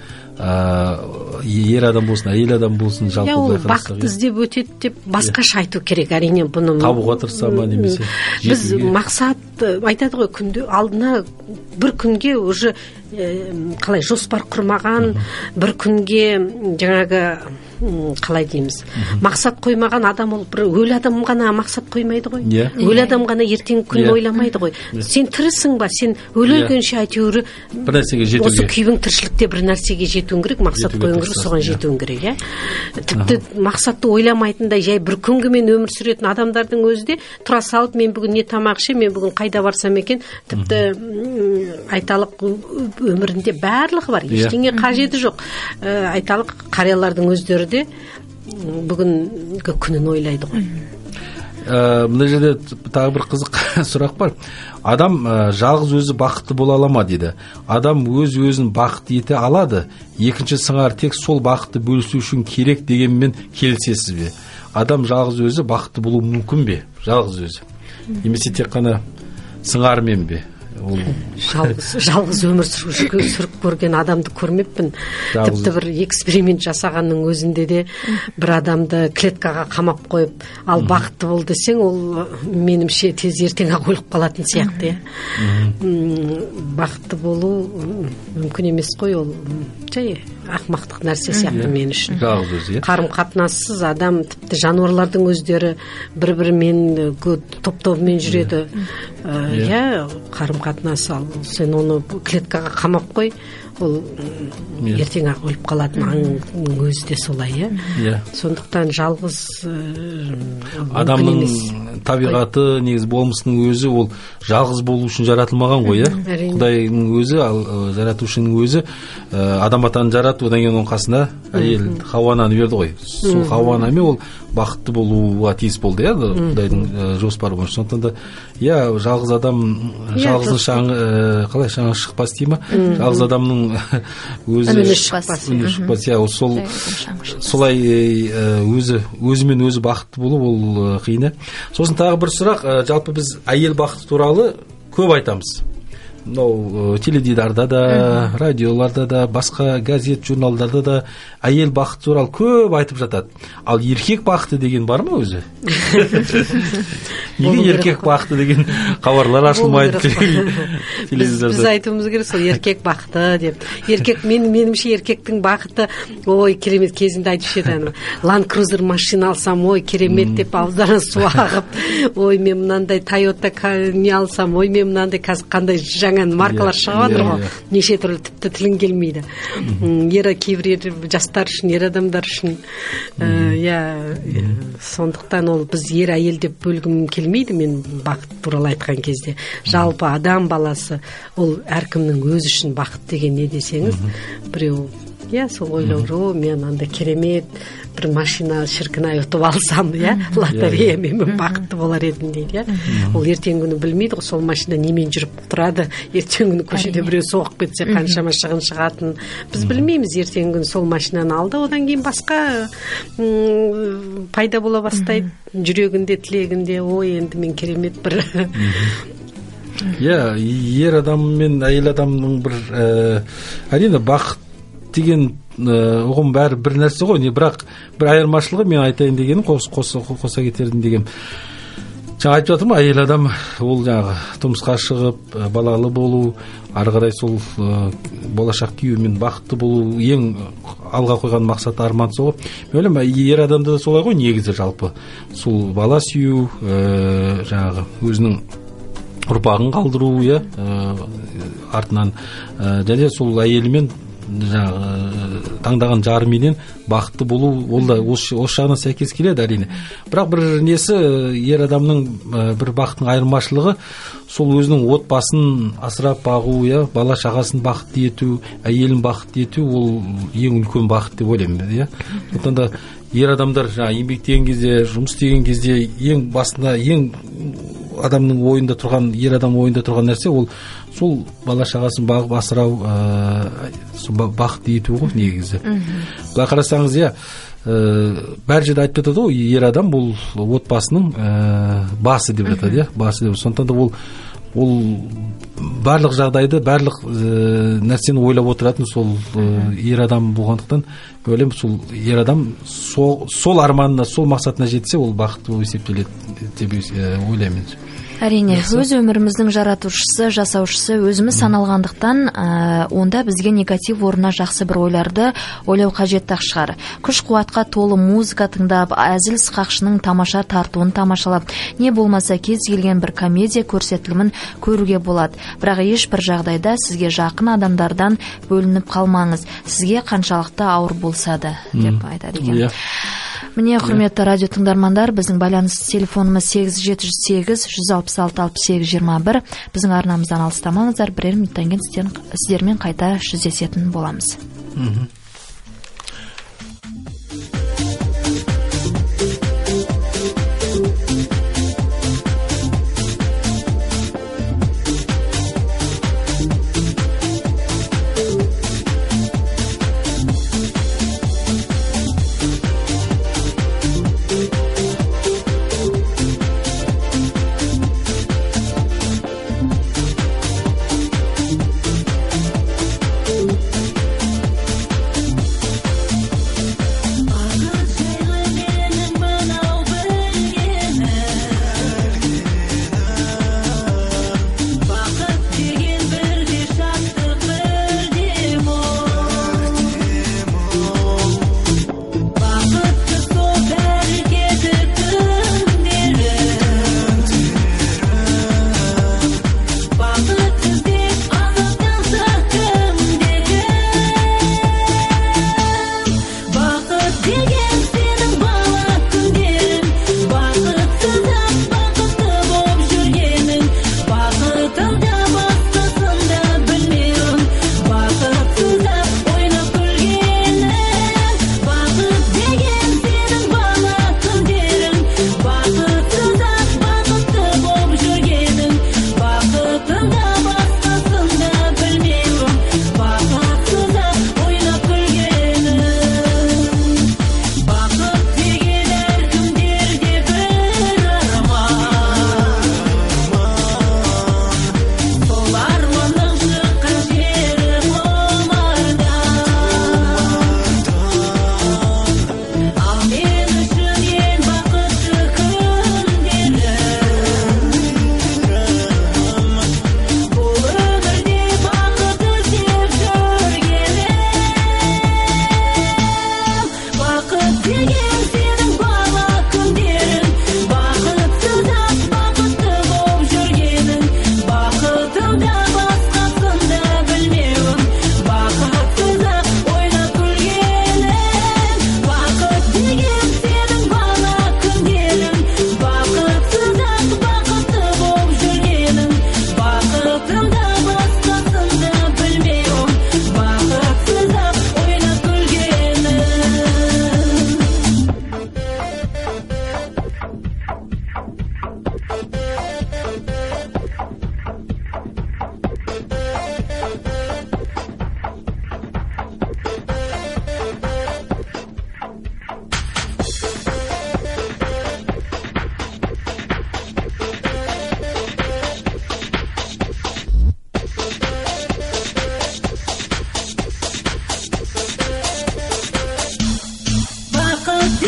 ер адам болсын, әйел адам болсын, жалпы ол бақытты іздеп өтеді деп басқаша айту керек, әрине бұны табуға тырыса ма немесе біз мақсат айтады ғой, күнде алдына бір күнге уже қалай жоспар құрмаған, бір күнге жаңағы қалай дейміз, мақсат қоймаған адам, ол бір өлі адам ғана мақсат қоймайды ғой, өлі адам ғана ертеңгі күн ойламайды ғой. Сен тірісің ба, сен өлгенше әйтеуір осы күйбің тіршілікте бір нәрсеге жетуің керек, мақсат қойуың керек, соған жетуің керек. Тіпті мақсатты ойламайтындай жай бір күнгімен өмір сүретін адамдардың өзі де тұра салып, мен бүгін не тамақ ішем, мен бүгін қайда барсам екен, тіпті айталық өмірінде барлығы бар, ештеңе қажеті жоқ. Айталық қариялардың өздері де бүгінгі күнін ойлайды ғой. Мына жерде тағы бір қызық сұрақ бар. Адам жалғыз өзі бақытты бола ала ма дейді. Адам өзін бақытты ете алады. Екінші сыңар тек сол бақытты бөлісу үшін керек дегенмен келісесіз бе? Адам жалғыз өзі бақытты болу мүмкін бе? Жалғыз өзі. Немесе тек қана сыңармен бе? Жалғыз өмір сүріп көрген адамды көрмеппін. Тіпті бір эксперимент жасағанның өзінде де бір адамды клеткаға қамап қойып, ал бақытты бол десең, ол менімше тез ертең-ақ өліп қалатын сияқты. Бақытты болу мүмкін емес қой, ол жай ақмақтық нәрсе сияқты мен үшін. Қарым-қатынассыз адам, тіпті жануарлардың өздері бір-бірімен топ-тобымен жүреді. Қарым-қатынасы, ал сен оны клеткаға қамап қой, ол ертең-ақ өліп қалатын аңның өзі де солай. Сондықтан жалғыз адамның табиғаты, негіз болмысының өзі ол жалғыз болу үшін жаратылмаған ғой. Құдайдың өзі, жаратушының өзі адам атаны жаратты, одан кейін оның қасына әйел Хауананы берді ғой. Сол Хауанамен ол бақытты болуға тиіс болды, Құдайдың жоспары бойынша. Сондықтан да жалғыз адам, жалғыздың шаңы шықпас дей ма? Жалғыз адамның үні шықпас. Солай өзімен өзі бақытты болу ол қиын. Сосын тағы бір сұрақ, жалпы біз әйел бақыты туралы көп айтамыз. Теледидарда да, радиоларда да, басқа газет, журналдарда да әйел бақыты туралы көп айтып жатады. Ал еркек бақыты деген бар ма өзі? Неге еркек бақыты деген хабарлар ашылмайды? Біз айтуымыз керек сол еркек бақыты деп. Менімше еркектің бақыты, ой, керемет, кезінде айтушы еді, Land Cruiser машина алсам, ой, керемет деп ауыздарына су ағып, ой, мен мынандай Toyota не алсам, ой, мен мынандай қандай жаңа жаңа маркалар шығып жатыр ғой, неше түрлі, тіпті тілің келмейді. Кейбір жастар үшін, ер адамдар үшін. Сондықтан ол біз ер әйел деп бөлгім келмейді мен бақыт туралы айтқан кезде. Жалпы адам баласы ол әркімнің өзі үшін бақыт деген не десеңіз, біреу сол ойлау, мен анда керемет бір машина шіркін-ай ұтып алсам, лотереямен мен бақытты болар едім дейді. Ол ертең күні білмейді ғой, сол машина немен жүріп тұрады, ертең күні көшеде біреу соғып кетсе қаншама шығын шығатын. Біз білмейміз, ертең күні сол машинаны алды, одан кейін басқа пайда бола бастайды жүрегінде, тілегінде, ой, енді мен керемет бір ер адам мен әйел адамның бір әрине бақыт деген ұғым бәрі бір нәрсе ғой, бірақ бір айырмашылығы мен айтайын дегенім, қоса кетердім дегенім, жаңа айтып жатырмын, әйел адам ол жаңағы тұрмысқа шығып балалы болу, ары қарай сол болашақ күйеумен бақытты болу ең алға қойған мақсаты, арман сол ғой. Мен ойлаймын, ер адамда да солай ғой негізі, жалпы сол бала сүю, жаңағы өзінің ұрпағын қалдыру, артынан және сол әйелімен таңдаған жарыменен бақытты болу, ол да осы жағынан сәйкес келеді әрине. Бірақ бір несі, ер адамның бір бақыттың айырмашылығы сол өзінің отбасын асырап бағу, бала шағасын бақытты ету, әйелін бақытты ету, ол ең үлкен бақыт деп ойлаймын. Сондықтан да ер адамдар еңбектеген кезде, жұмыс істеген кезде ең басында, ең адамның ойында тұрған, ер адам ойында тұрған нәрсе ол сол бала шағасын бағып асырау, бақытты ету ғой негізі. Былай қарасаңыз, бәр жерде айтып жатады ғой, ер адам бұл отбасының басы деп жатады, басы деп. Сондықтан да ол барлық жағдайды, барлық нәрсені ойлап отыратын сол ер адам болғандықтан, ойлаймын, сол ер адам сол арманына, сол мақсатына жетсе, ол бақытты болып есептеледі деп ойлаймын. Әрине, өз өміріміздің жаратушысы, жасаушысы өзіміз саналғандықтан, онда бізге негатив орнына жақсы бір ойларды ойлау қажетті шығар. Күш-қуатқа толы музыка тыңдап, әзіл сықақшының тамаша тартуын тамашалап, не болмаса кез келген бір комедия көрсетілімін көруге болады. Бірақ ешбір жағдайда сізге жақын адамдардан бөлініп қалмаңыз, сізге қаншалықты ауыр болса да, деп айтады екен. Міне, құрметті радио тыңдармандар, біздің байланыс телефонымыз 8776-166-6821. Біздің арнамыздан алыстамаңыздар, бірер минуттан кейін сіздермен қайта жүздесетін боламыз.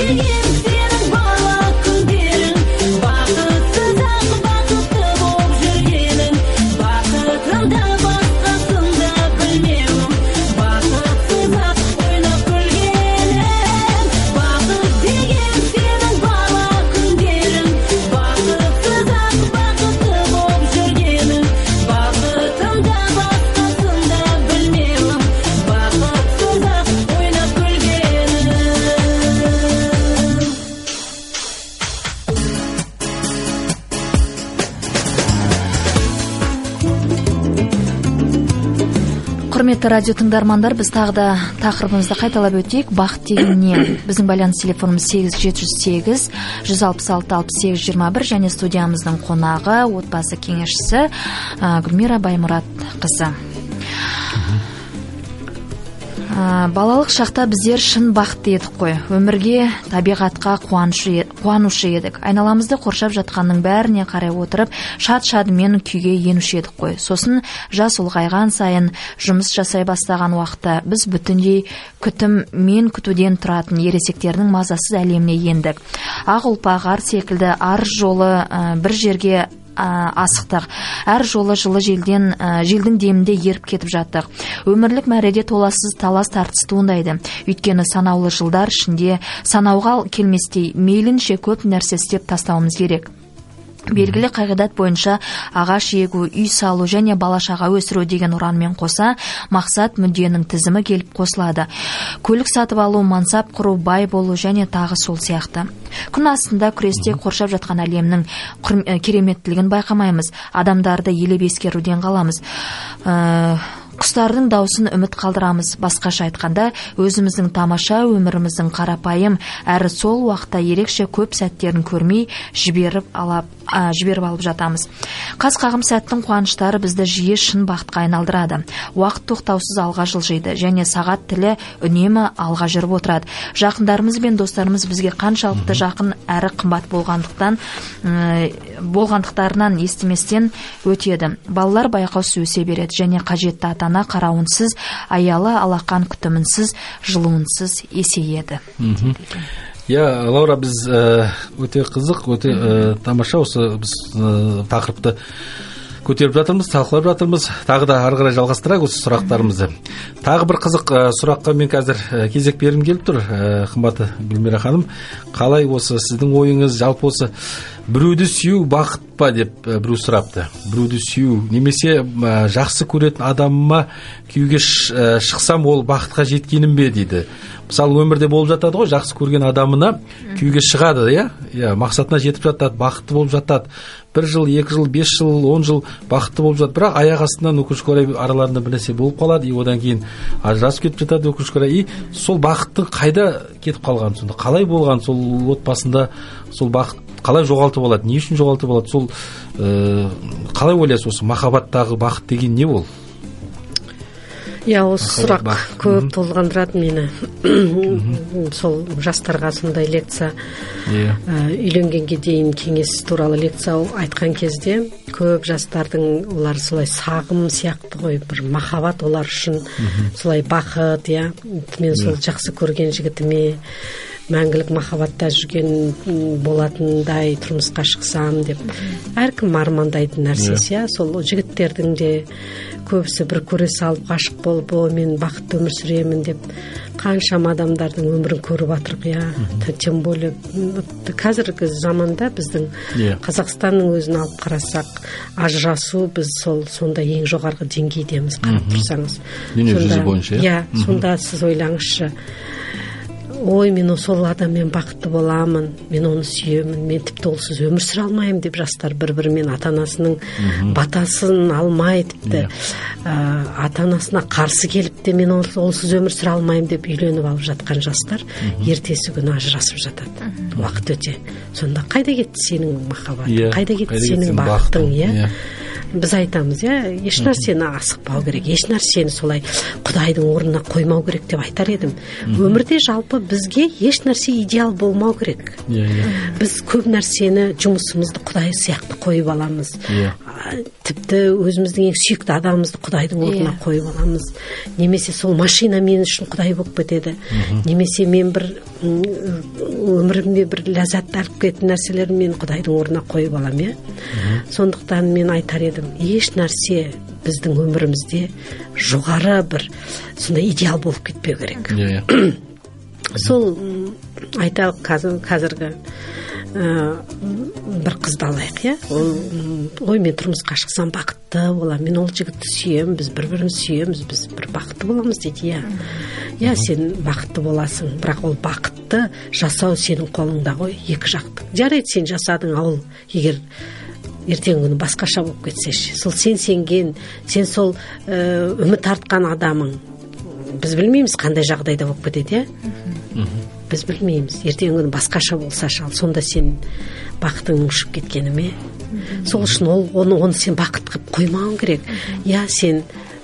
Құрметті радио тыңдармандар, біз тағы да тақырыбымызды қайталап өтейік. Бақыт деген не? Біздің байланыс телефонымыз 8708 166 68 21 және студиямыздың қонағы, отбасы кеңесшісі Гүлмира Баймұрат қызы. Балалық шақта біздер шын бақытты едік қой. Өмірге, табиғатқа қуанушы едік. Айналамызды қоршап жатқанның бәріне қарай отырып, шат-шадымен күйге енуші едік қой. Сосын жас ұлғайған сайын жұмыс жасай бастаған уақытта біз бүтіндей мен күтуден тұратын ересектердің мазасыз әлеміне ендік. Ақ ұлпағар секілді ар жолы бір жерге асықтық. Әр жолы жылы желдің демінде еріп кетіп жаттық. Өмірлік мәреде толассыз талас тартыс туындайды. Өйткені санаулы жылдар ішінде санауға келместей мейлінше көп нәрсе істеп тастауымыз керек. Белгілі қағидат бойынша ағаш егу, үй салу және бала-шаға өсіру деген ұранмен қоса, мақсат мүдденің тізімі келіп қосылады. Көлік сатып алу, мансап құру, бай болу және тағы сол сияқты. Күн астында күресте қоршап жатқан әлемнің кереметтілігін байқамаймыз. Адамдарды елеп ескеруден қаламыз. Құстардың даусын үміт қалдырамыз. Басқаша айтқанда, өзіміздің тамаша өміріміздің қарапайым, әрі сол уақытта ерекше көп сәттерін көрмей жіберіп алып жатамыз. Қас қағым сәттің қуаныштары бізді жиі шын бақытқа айналдырады. Уақыт тоқтаусыз алға жылжиды және сағат тілі үнемі алға жүріп отырады. Жақындарымыз бен достарымыз бізге қаншалықты жақын әрі қымбат болғандықтарынан естіместен өтеді. Балалар байқаусыз өсе береді және қажетті ата-ана қарауынсыз, аялы алақан күтімінсіз, жылуынсыз есейеді. Лаура, біз өте қызық, өте тамаша осы біз тақырыпты көтеріп жатырмыз, талқылап жатырмыз. Тағы да ары қарай жалғастырайық осы сұрақтарымызды. Тағы бір қызық сұраққа мен қазір кезек бергім келіп тұр. Қымбатты Гүлмира ханым, қалай осы сіздің ойыңыз, жалпы осы біреуді сүю бақыт па деп біреу сұрапты. Біреуді сүю немесе жақсы көретін адамыма күйге шықсам ол бақытқа жеткенім бе дейді. Мысалы, өмірде болып жатады ғой, жақсы көрген адамына күйге шығады, мақсатына жетіп жатады, бақытты болып жатады. 1 жыл, 2 жыл, 5 жыл, 10 жыл бақытты болып жатады. Бірақ аяқ астынан өкінішке орай араларында бір нәрсе болып қалады, одан кейін ажырасып кетіп жатады өкінішке орай. Сол бақыттың қайда кетіп қалған сонда? Қалай болған сол отбасында сол бақыт қалай жоғалтып алады? Не үшін жоғалтып алады? Сол қалай ойлайсыз, осы махаббаттағы бақыт деген не ол? Осы сұрақ көп толғандырады мені. Сол жастарға сондай лекция, үйленгенге дейін кеңес туралы лекция айтқан кезде көп жастардың олар солай сағым сияқты ғой, бір махаббат олар үшін солай бақыт, мен сол жақсы көрген жігітіме мәңгілік махаббатта жүрген болатындай тұрмысқа шықсам деп әркім армандайтын нәрсесі. Сол жігіттердің де көбісі бір көре салып ғашық болып, мен бақытты өмір сүремін деп қаншама адамдардың өмірін көріп жатырық. Тем более қазіргі заманда біздің Қазақстанның өзін алып қарасақ, ажырасу біз сонда ең жоғарғы деңгейдеміз, қарап тұрсаңыз. Дүние жүзі бойынша. Сонда сіз ойлаңызшы, ой, мен сол адаммен бақытты боламын, мен оны сүйемін, мен тіпті олсыз өмір сүре алмаймын деп жастар бір-бірімен ата-анасының батасын алмай, тіпті ата-анасына қарсы келіп те мен олсыз өмір сүре алмаймын деп үйленіп алып жатқан жастар ертесі күні ажырасып жатады. Уақыт өте. Сонда қайда кетті сенің махаббатың, қайда кетті сенің бақытың? біз айтамыз, еш нәрсені асықпау керек, еш нәрсені солай Құдайдың орнына қоймау керек деп айтар едім. Өмірде жалпы бізге еш нәрсе идеал болмау керек. Біз көп нәрсені, жұмысымызды Құдай сияқты қойып аламыз. Тіпті өзіміздің ең сүйікті адамымызды Құдайдың орнына қойып аламыз. Немесе сол машина мен үшін Құдай болып кетеді. Немесе мен бір өмірімде бір ләззат алып келетін нәрселерді мен Құдайдың орнына қойып алам, Сондықтан мен айтар едім, еш нәрсе біздің өмірімізде жоғары бір сондай идеал болып кетпеу керек. Сол айталық қазіргі бір қызды алайық, ой, мен тұрмысқа шықсам бақытты боламын, мен ол жігітті сүйемін, біз бір-бірімізді сүйеміз, біз бір бақытты боламыз дейді. Сен бақытты боласың, бірақ ол бақытты жасау сенің қолыңда ғой, екі жақты. Жарайды, сен жасадың, ал егер ертеңгі күні басқаша болып кетсеші, сол сен сенген, сен сол үміт артқан адамың, біз білмейміз қандай жағдайда болып кетеді, біз білмейміз. Ертеңгі күні басқаша болса, сонда сен бақытың ұшып кеткені ме? Сол үшін оны сен бақыт қылып қоймауың керек. Сен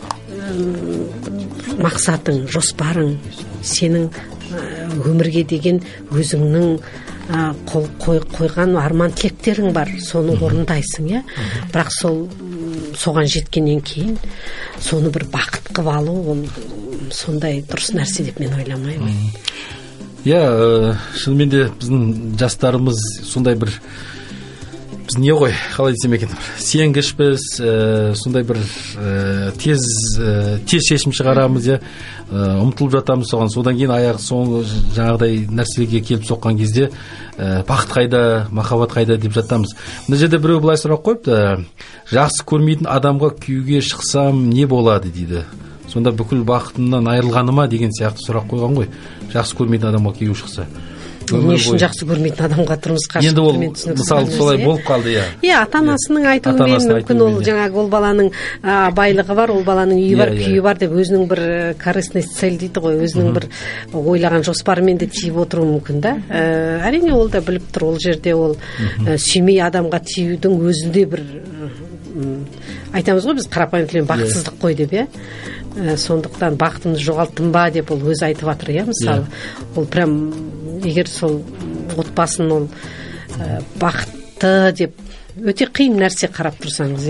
мақсатың, жоспарың, сенің өмірге деген өзіңнің қойған арман тілектерің бар, соны орындайсың, бірақ соған жеткеннен кейін соны бір бақыт қылып алу, ол сондай дұрыс нәрсе деп мен ойламаймын. Шынымен де біздің жастарымыз сондай бір, біз не ғой, қалай десем екен, сенгішпіз, сондай бір тез шешім шығарамыз, ұмтылып жатамыз соған. Содан кейін аяқ соңғы жаңағыдай нәрселерге келіп соққан кезде бақыт қайда, махаббат қайда деп жатамыз. Мына жерде біреу былай сұрақ қойыпты, жақсы көрмейтін адамға күйеуге шықсам не болады дейді. Сонда бүкіл бақытымнан айырылғаныма деген сияқты сұрақ қойған ғой. Жақсы көрмейтін адамға күйеуге шықса. Не үшін жақсы көрмейтін адамға тұрмысқа шығып? Енді ол мысалы солай болып қалды, ата-анасының айтуымен мүмкін ол жаңағы ол баланың байлығы бар, ол баланың үйі бар, күйі бар деп өзінің бір корыстный цель дейді ғой, өзінің бір ойлаған жоспарымен де тиіп отыруы мүмкін да. Әрине ол да біліп тұр, ол жерде ол сүймей адамға тиюдің өзінде бір айтамыз ғой, біз қарапайым тілмен бақытсыздық қой деп, сондықтан бақытымды жоғалттым ба деп ол өзі айтып жатыр, мысалы. Ол прям егер сол отбасын ол бақытты деп өте қиын нәрсе қарап тұрсаңыз,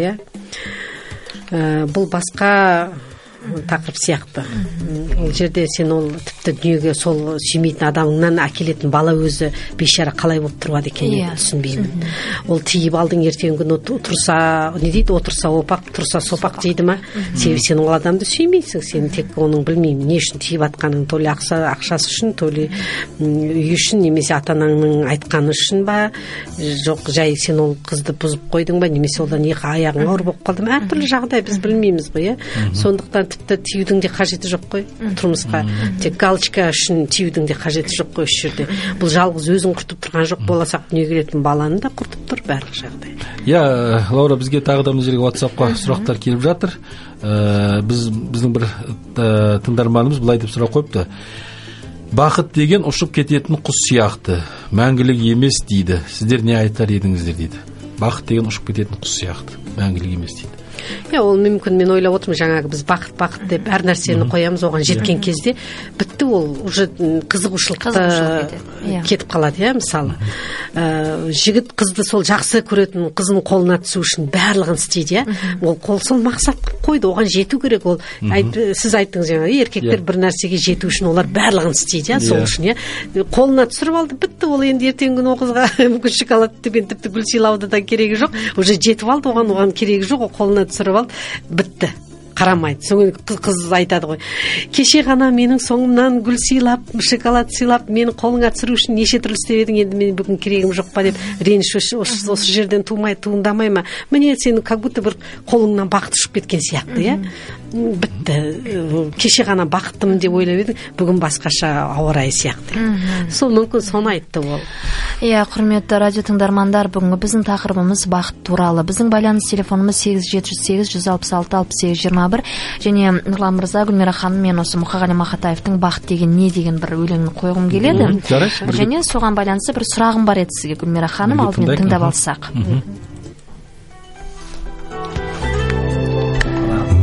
бұл басқа тақырып сияқты. Ол жерде сен ол тіпті дүниеге сол сүймейтін адамыңнан әкелетін бала өзі бейшара қалай болып тұрады екен, түсінбеймін. Ол тиіп алдың, ертеңгі күні тұрса, не дейді, отырса опақ, тұрса сопақ дейді ма? Себебі сен ол адамды сүймейсің, сен тек оның білмеймін не үшін тиіп атқаның, то ли ақшасы үшін, то ли үй үшін, немесе ата-анаңның айтқаны үшін ба, жоқ жай сен ол қызды бұзып қойдың ба, немесе одан аяғың ауыр болып қалды ма? Әртүрлі жағдай біз білмейміз ғой, сондықтан тіпті тиюдің де қажеті жоқ қой тұрмысқа, тек галочка үшін тиюдің де қажеті жоқ қой осы жерде. Бұл жалғыз өзін құртып тұрған жоқ, болашақ дүниеге келетін баланы да құртып тұр барлық жағдай. Лаура, бізге тағы да мына жерге WhatsApp-қа сұрақтар келіп жатыр. Біздің бір тыңдарманымыз былай деп сұрақ қойыпты. Бақыт деген ұшып кететін құс сияқты, мәңгілік емес дейді. Сіздер не айтар едіңіздер дейді. Бақыт деген ұшып кететін құс сияқты, мәңгілік емес дейді. Ол мүмкін, мен ойлап отырмын, жаңағы біз бақыт деп әр нәрсені қоямыз, оған жеткен кезде бітті, ол уже қызығушылықты кетіп қалады, мысалы. Жігіт қызды сол жақсы көретін қызын қолына түсу үшін барлығын істейді, ол қол сол мақсат қойды, оған жету керек. Ол сіз айттыңыз, еркектер бір нәрсеге жету үшін олар барлығын істейді, сол үшін қолына түсіріп алды, бітті. Ол енді ертеңгі күні қызға мүмкін шоколад деген тіпті гүл сыйлауды да керегі жоқ, уже жетіп алды, оған керегі жоқ, ол қолына түсіріп алды, бітті, қарамайды. Соң қыз айтады ғой, кеше ғана менің соңымнан гүл сыйлап, шоколад сыйлап, мені қолыңа түсіру үшін неше түрлі істеп едің, енді мен бүгін керегім жоқ па деп реніш осы жерден туындамай ма? Міне сен как будто бір қолыңнан бақыт ұшып кеткен сияқты, бітті, кеше ғана бақыттымын деп ойлап едің, бүгін басқаша ауа райы сияқты. Сол мүмкін соны айтты ол. Құрметті радио тыңдармандар, бүгінгі біздің тақырыбымыз бақыт туралы. Біздің байланыс телефонымыз 8708-166-6821, және Нұрлан мырза, Гүлмира ханым мен осы Мұқағали Мақатаевтың бақыт деген не деген бір өлеңін қойғым келеді. Және соған байланысты бір сұрағым бар еді сізге, Гүлмира ханым, алдымен тыңдап алсақ.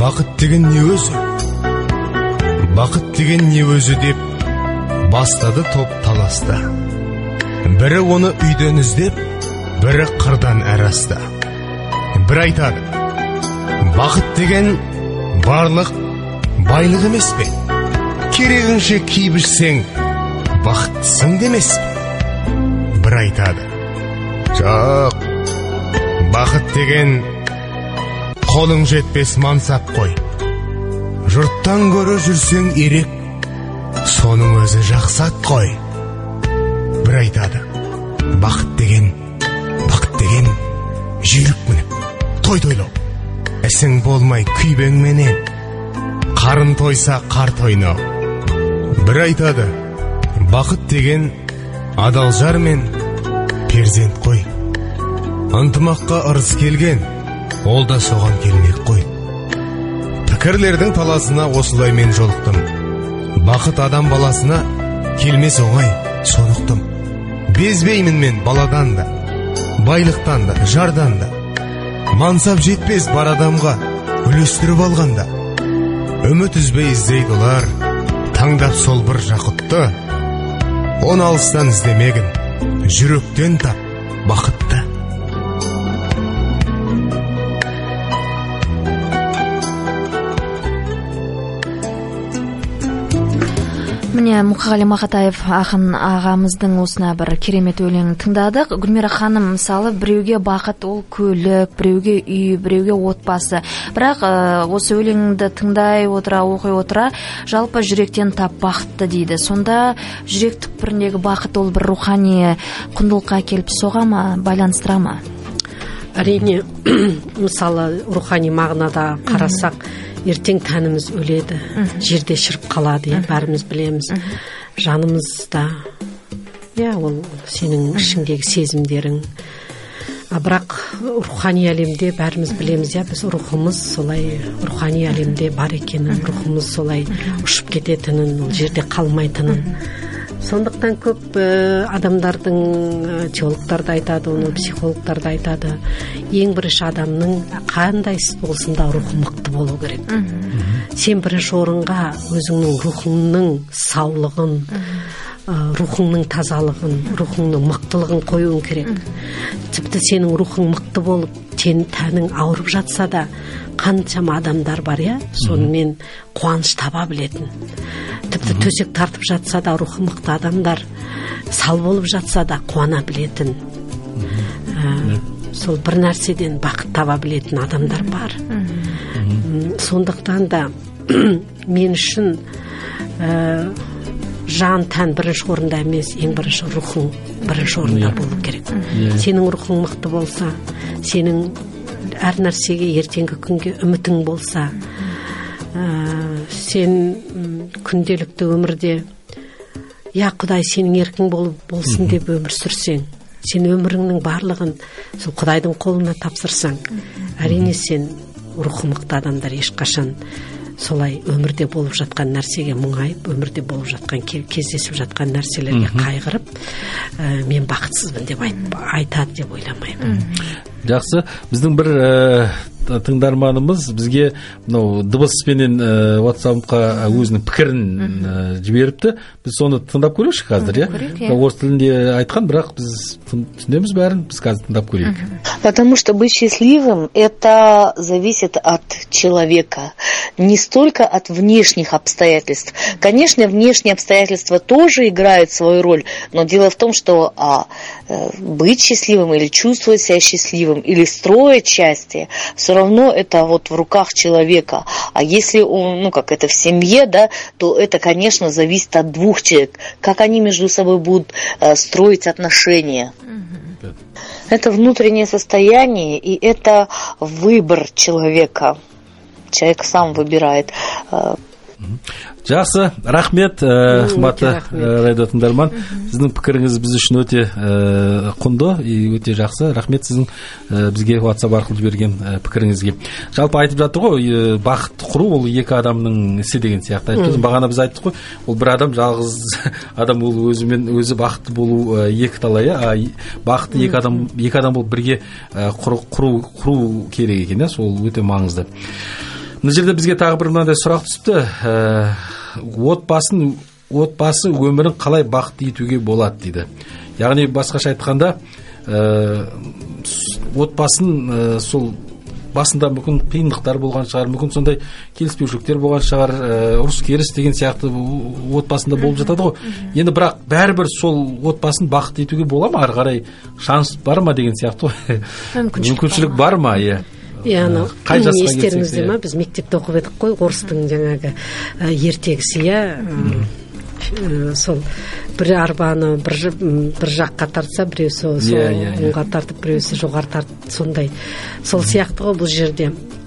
бақыт деген не өзі? Бақыт деген не өзі деп бастады топ таласта. Бірі оны үйден іздеп, бірі қырдан әраста. Бір айтады, бақыт деген барлық байлық емес пе? Керегіңше киіп жүрсең, бақыттысың демес пе? Бір айтады, жоқ, бақыт деген қолың жетпес мансап қой. Жұрттан көрі жүрсең ерек, соның өзі жақсат қой. Бір айтады, бақыт деген жүйрік мініп, той тойлау. Ісің болмай күйбеңменен, қарын тойса қарт ойнау. Бір айтады, бақыт деген адал жар мен перзент қой. Ынтымаққа ырыс келген, ол да соған келмек қой. Пікірлердің таласына осылай мен жолықтым. Бақыт адам баласына келмес оңай, сонықты. Безбеймін мен баладан да, байлықтан да, жардан да. Мансап жетпес бар адамға үлестіріп алғанда. Үміт үзбей іздейді олар, таңдап сол бір жақұтты. Оны алыстан іздемегін, жүректен тап бақытты. Міне, Мұқағали Мақатаев ақын ағамыздың осына бір керемет өлеңін тыңдадық. Гүлмира ханым, мысалы, біреуге бақыт ол көлік, біреуге үй, біреуге отбасы. Бірақ осы өлеңді тыңдай отыра, оқи отыра, жалпы жүректен тап бақытты дейді. Сонда жүрек түкпіріндегі бақыт ол бір рухани құндылыққа келіп соға ма, байланыстыра ма? Әрине, мысалы, рухани мағынада қарасақ, ертең тәніміз өледі, жерде шіріп қалады, бәріміз білеміз. Жанымызда, ол сенің ішіңдегі сезімдерің. Бірақ рухани әлемде бәріміз білеміз, біз рухымыз солай рухани әлемде бар екенін, рухымыз солай ұшып кететінін, ол жерде қалмайтынын. Сондықтан көп адамдардың, теологтар да айтады, оны психологтар да айтады, ең бірінші адамның қандай іс болсын да рухы мықты болу керек. Сен бірінші орынға өзіңнің рухыңның саулығын, рухыңның тазалығын, рухыңның мықтылығын қоюың керек. Тіпті сенің рухың мықты болып, тәнің ауырып жатса да, қаншама адамдар бар, сонымен қуаныш таба білетін. Тіпті төсек тартып жатса да, рухы мықты адамдар, сал болып жатса да қуана білетін. Сол бір нәрседен бақыт таба білетін адамдар бар. Сондықтан да мен үшін жан тән бірінші орында емес, ең бірінші рухың бірінші орында болу керек. Сенің рухың мықты болса, сенің әр нәрсеге ертеңгі күнге үмітің болса, сен күнделікті өмірде Құдай сенің еркің болсын деп өмір сүрсең, сен өміріңнің барлығын сол Құдайдың қолына тапсырсаң, әрине сен рухы мықты адамдар ешқашан солай өмірде болып жатқан нәрсеге мұңайып, өмірде болып жатқан кездесіп жатқан нәрселерге қайғырып, мен бақытсызбын деп айтады деп ойламаймын. Жақсы, біздің бір тыңдарманымыз бізге дыбыспенен WhatsApp-қа өзінің пікірін жіберіпті. Біз соны тыңдап көрейікші қазір, орыс тілінде айтқан, бірақ біз түсінеміз бәрін, біз қазір тыңдап көрейік. Потому что быть счастливым – это зависит от человека, не столько от внешних обстоятельств. Конечно, внешние обстоятельства тоже играют свою роль, но дело в том, что быть счастливым или чувствовать себя счастливым, или строить счастье, все равно это вот в руках человека. А если он, как это в семье, то это, конечно, зависит от двух человек, как они между собой будут строить отношения. Это внутреннее состояние, и это выбор человека. Человек сам выбирает. Жақсы, рахмет, қымбатты радио тыңдарман. Сіздің пікіріңіз біз үшін өте құнды и өте жақсы. Рахмет сіздің бізге WhatsApp арқылы жіберген пікіріңізге. Жалпы айтып жатыр ғой, бақытты құру ол екі адамның ісі деген сияқты. Бағана біз айттық қой, ол бір адам, жалғыз адам ол өзі бақытты болу екі талай, бақытты екі адам болып бірге құру керек екен, сол өте маңызды. мына жерде бізге тағы бір мынандай сұрақ түсіпті. Отбасы өмірін қалай бақытты етуге болады дейді. Яғни басқаша айтқанда, отбасын сол басында мүмкін қиындықтар болған шығар, мүмкін сондай келіспеушіліктер болған шығар, ұрыс керіс деген сияқты отбасында болып жатады ғой. Енді бірақ бәрібір сол отбасын бақытты етуге бола ма, ары қарай шанс бар ма деген сияқты ғой. Мүмкіншілік бар ма? Иә, қай жасқа естеріңізде ма, біз мектепте оқып едік қой, орыстың жаңағы ертегісі, сол бір арбаны бір жаққа тартса, біреусі оңға тартып, біреусі жоғары тартып, сондай. Сол сияқты ғой бұл жерде.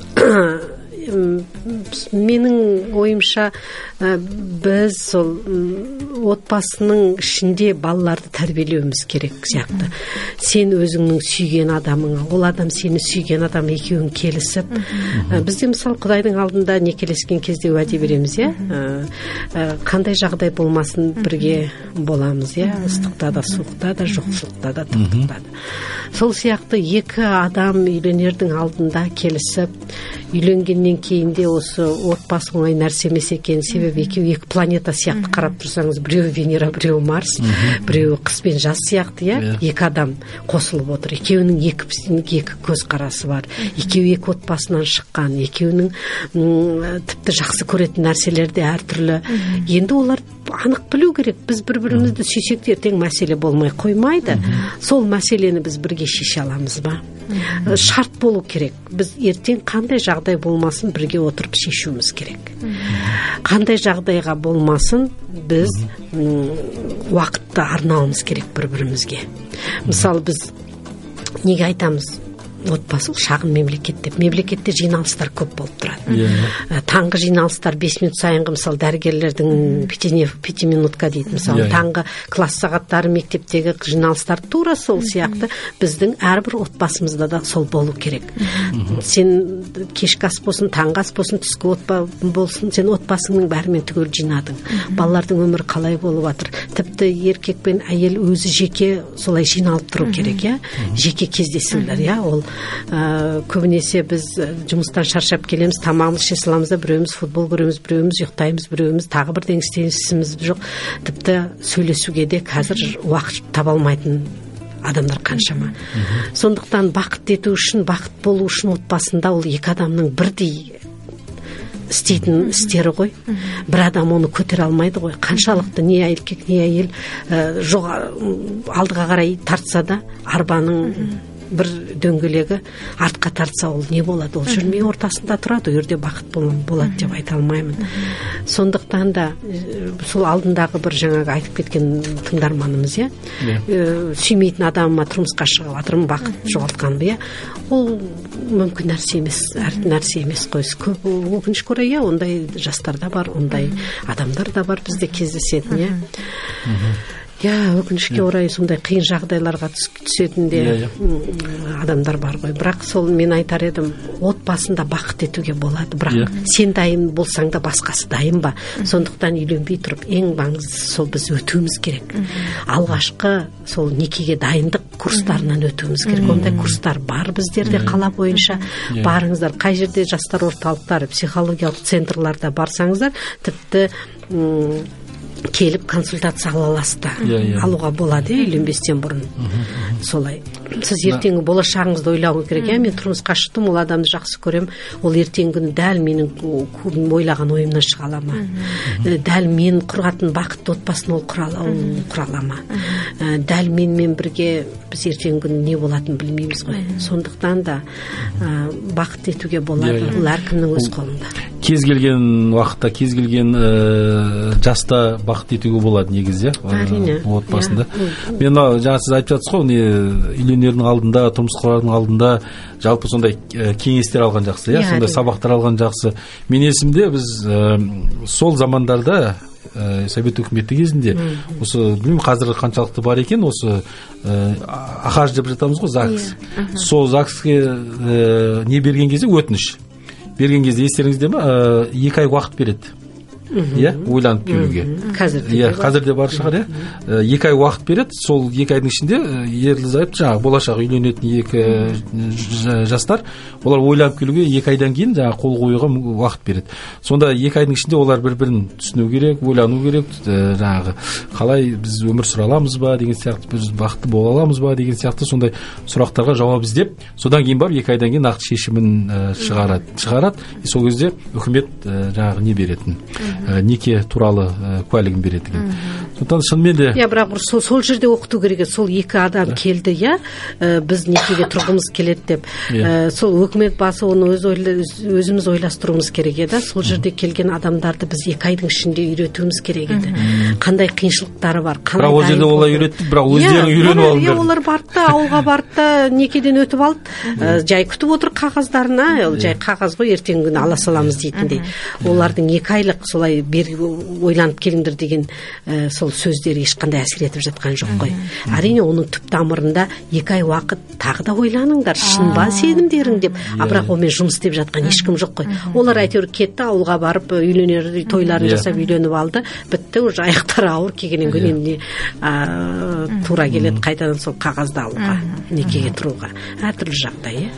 Менің ойымша біз сол отбасының ішінде балаларды тәрбиелеуіміз керек сияқты. Сен өзіңнің сүйген адамыңа, ол адам сені сүйген адам екеуің келісіп, бізде мысалы Құдайдың алдында некелескен кезде уәде береміз, қандай жағдай болмасын бірге боламыз, ыстықта да, суықта да, жоқшылықта да, тыныштықта да. Сол сияқты екі адам үйленердің алдында келісіп, үйленгеннен кейін де осы отбасы оңай нәрсе емес екен, себебі екеуі екі планета сияқты қарап тұрсаңыз, біреу Венера, біреу Марс, біреу қыс пен жаз сияқты, екі адам қосылып отыр. Екеуінің екі көзқарасы бар. Екеуі екі отбасынан шыққан, екеуінің тіпті жақсы көретін нәрселер де әртүрлі. Енді олар анық білу керек. Біз бір-бірімізді сүйсек те ертең мәселе болмай қоймайды. Сол мәселені біз бірге шеше аламыз ба? Шарт болу керек. Біз ертең қандай жағдай болмасын бірге отырып шешуіміз керек. Қандай жағдайға болмасын біз уақытты арнауымыз керек бір-бірімізге. Мысалы біз неге айтамыз? Отбасы шағын мемлекетте жиналыстар көп болып тұрады. Таңғы жиналыстар 5 минут сайынғы, мысалы дәрігерлердің 5 минутка дейді, мысалы таңғы класс сағаттары мектептегі жиналыстар тура сол сияқты біздің әрбір отбасымызда да сол болу керек. Сен кешкі ас болсын, таңғы ас болсын, түскі болсын, сен отбасыңның бәрімен түгел жинадың. Балалардың өмірі қалай болып жатыр? Тіпті еркек пен әйел өзі жеке солай жиналып тұру керек, жеке кездесулер, ол көбінесе біз жұмыстан шаршап келеміз, тамағымыз іше саламыз да, біреуміз футбол көреміз, біреуміз ұйықтаймыз, біреуміз тағы бірдеңе істейміз жоқ. Тіпті сөйлесуге де қазір уақыт таба алмайтын адамдар қаншама. Сондықтан бақыт ету үшін, бақыт болу үшін отбасында ол екі адамның бірдей істейтін істері ғой. Бір адам оны көтере алмайды ғой. Қаншалықты не еркек, не әйел алдыға қарай тартса да, арбаның бір дөңгелегі артқа тартса ол не болады? Ол жүрмей ортасында тұрады, ол жерде бақыт болады деп айта алмаймын. Сондықтан да сол алдындағы бір жаңағы айтып кеткен тыңдарманымыз, сүймейтін адамыма тұрмысқа шығып жатырмын, бақыт жоғалтқанмын, ол мүмкін нәрсе емес қой. Көп өкінішке орай, ондай жастар да бар, ондай адамдар да бар бізде кездесетін, өкінішке орай сондай қиын жағдайларға түсетін де адамдар бар ғой. Бірақ сол мен айтар едім, отбасында бақыт етуге болады, бірақ сен дайын болсаң да басқасы дайын ба? Сондықтан үйленбей тұрып ең маңыздысы сол біз өтуіміз керек. Алғашқы сол некеге дайындық курстарынан өтуіміз керек. Ондай курстар бар біздерде қала бойынша. Барыңыздар, қай жерде жастар орталықтары, психологиялық центрларда барсаңыздар, тіпті келіп консультация ала аласыздар, алуға болады, үйленбестен бұрын. Солай. Сіз ертеңгі болашағыңызды ойлауыңыз керек. Мен тұрмысқа шықтым, ол адамды жақсы көрем, ол ертеңгі күні дәл менің ойлаған ойымнан шыға ала ма? Дәл мен құратын бақытты отбасын ол құра ала ма? Дәл менімен бірге біз ертеңгі күні не болатынын білмейміз ғой. Сондықтан да бақыт етуге болады, бұл әркімнің өз қолында. Кез келген уақытта, кез келген жаста бақыт етуге болады негізі, отбасында. Мен жаңа сіз айтып жатсыз ғой, үйленердің алдында, тұрмыс құрардың алдында жалпы сондай кеңестер алған жақсы, сондай сабақтар алған жақсы. Мен есімде біз сол замандарда Совет үкіметі кезінде осы білмеймін қазір қаншалықты бар екен, осы ахаж деп жатамыз ғой, ЗАГС. Сол ЗАГСке не берген кезде, өтініш берген кезде естеріңізде ме, 2 ай уақыт береді. иә, ойланып келуге. Қазір де бар шығар, иә. 2 ай уақыт береді. Сол 2 айдың ішінде ерлі-зайыпты жаңағы болашақ үйленетін 2 жастар, олар ойланып келуге 2 айдан кейін жаңағы қол қоюға уақыт береді. Сонда 2 айдың ішінде олар бір-бірін түсіну керек, ойлану керек, жаңағы қалай біз өмір сүре аламыз ба деген сияқты, біз бақытты бола аламыз ба деген сияқты сондай сұрақтарға жауап іздеп, содан кейін барып 2 айдан кейін нақты шешімін шығарады. Сол кезде үкімет жаңағы не беретін, неке туралы куәлігін береді екен. Сондықтан шынымен де бірақ сол жерде оқыту керек. Сол 2 адам келді, біз некеге тұрғымыз келеді деп. Сол өкімет басы оны өзіміз ойластыруымыз керек еді. Сол жерде келген адамдарды біз 2 айдың ішінде үйретуіміз керек еді. Қандай қиыншылықтары бар, бірақ ол жерде олай үйретті, бірақ өздерің үйреніп алыңдар. Олар барды, ауылға барды, некеден өтіп алды, жай күтіп отыр қағаздарына, жай қағаз ғой, ертеңгі күні ала саламыз дейтіндей. Олардың 2 айлық солай ойланып келіңдер деген сол сөздері ешқандай әсер етіп жатқан жоқ қой. Әрине оның түп тамырында 2 ай уақыт тағы да ойланыңдар, шын ба сенімдерің деп. Бірақ онымен жұмыс істеп жатқан ешкім жоқ қой. Олар әйтеуір кетті, ауылға барып үйленер, тойларын жасап үйленіп алды, бітті, уже аяқтары ауыр, келгеннен кейін не тура келеді қайтадан сол қағазды алуға, некеге тұруға. Әртүрлі жағдай,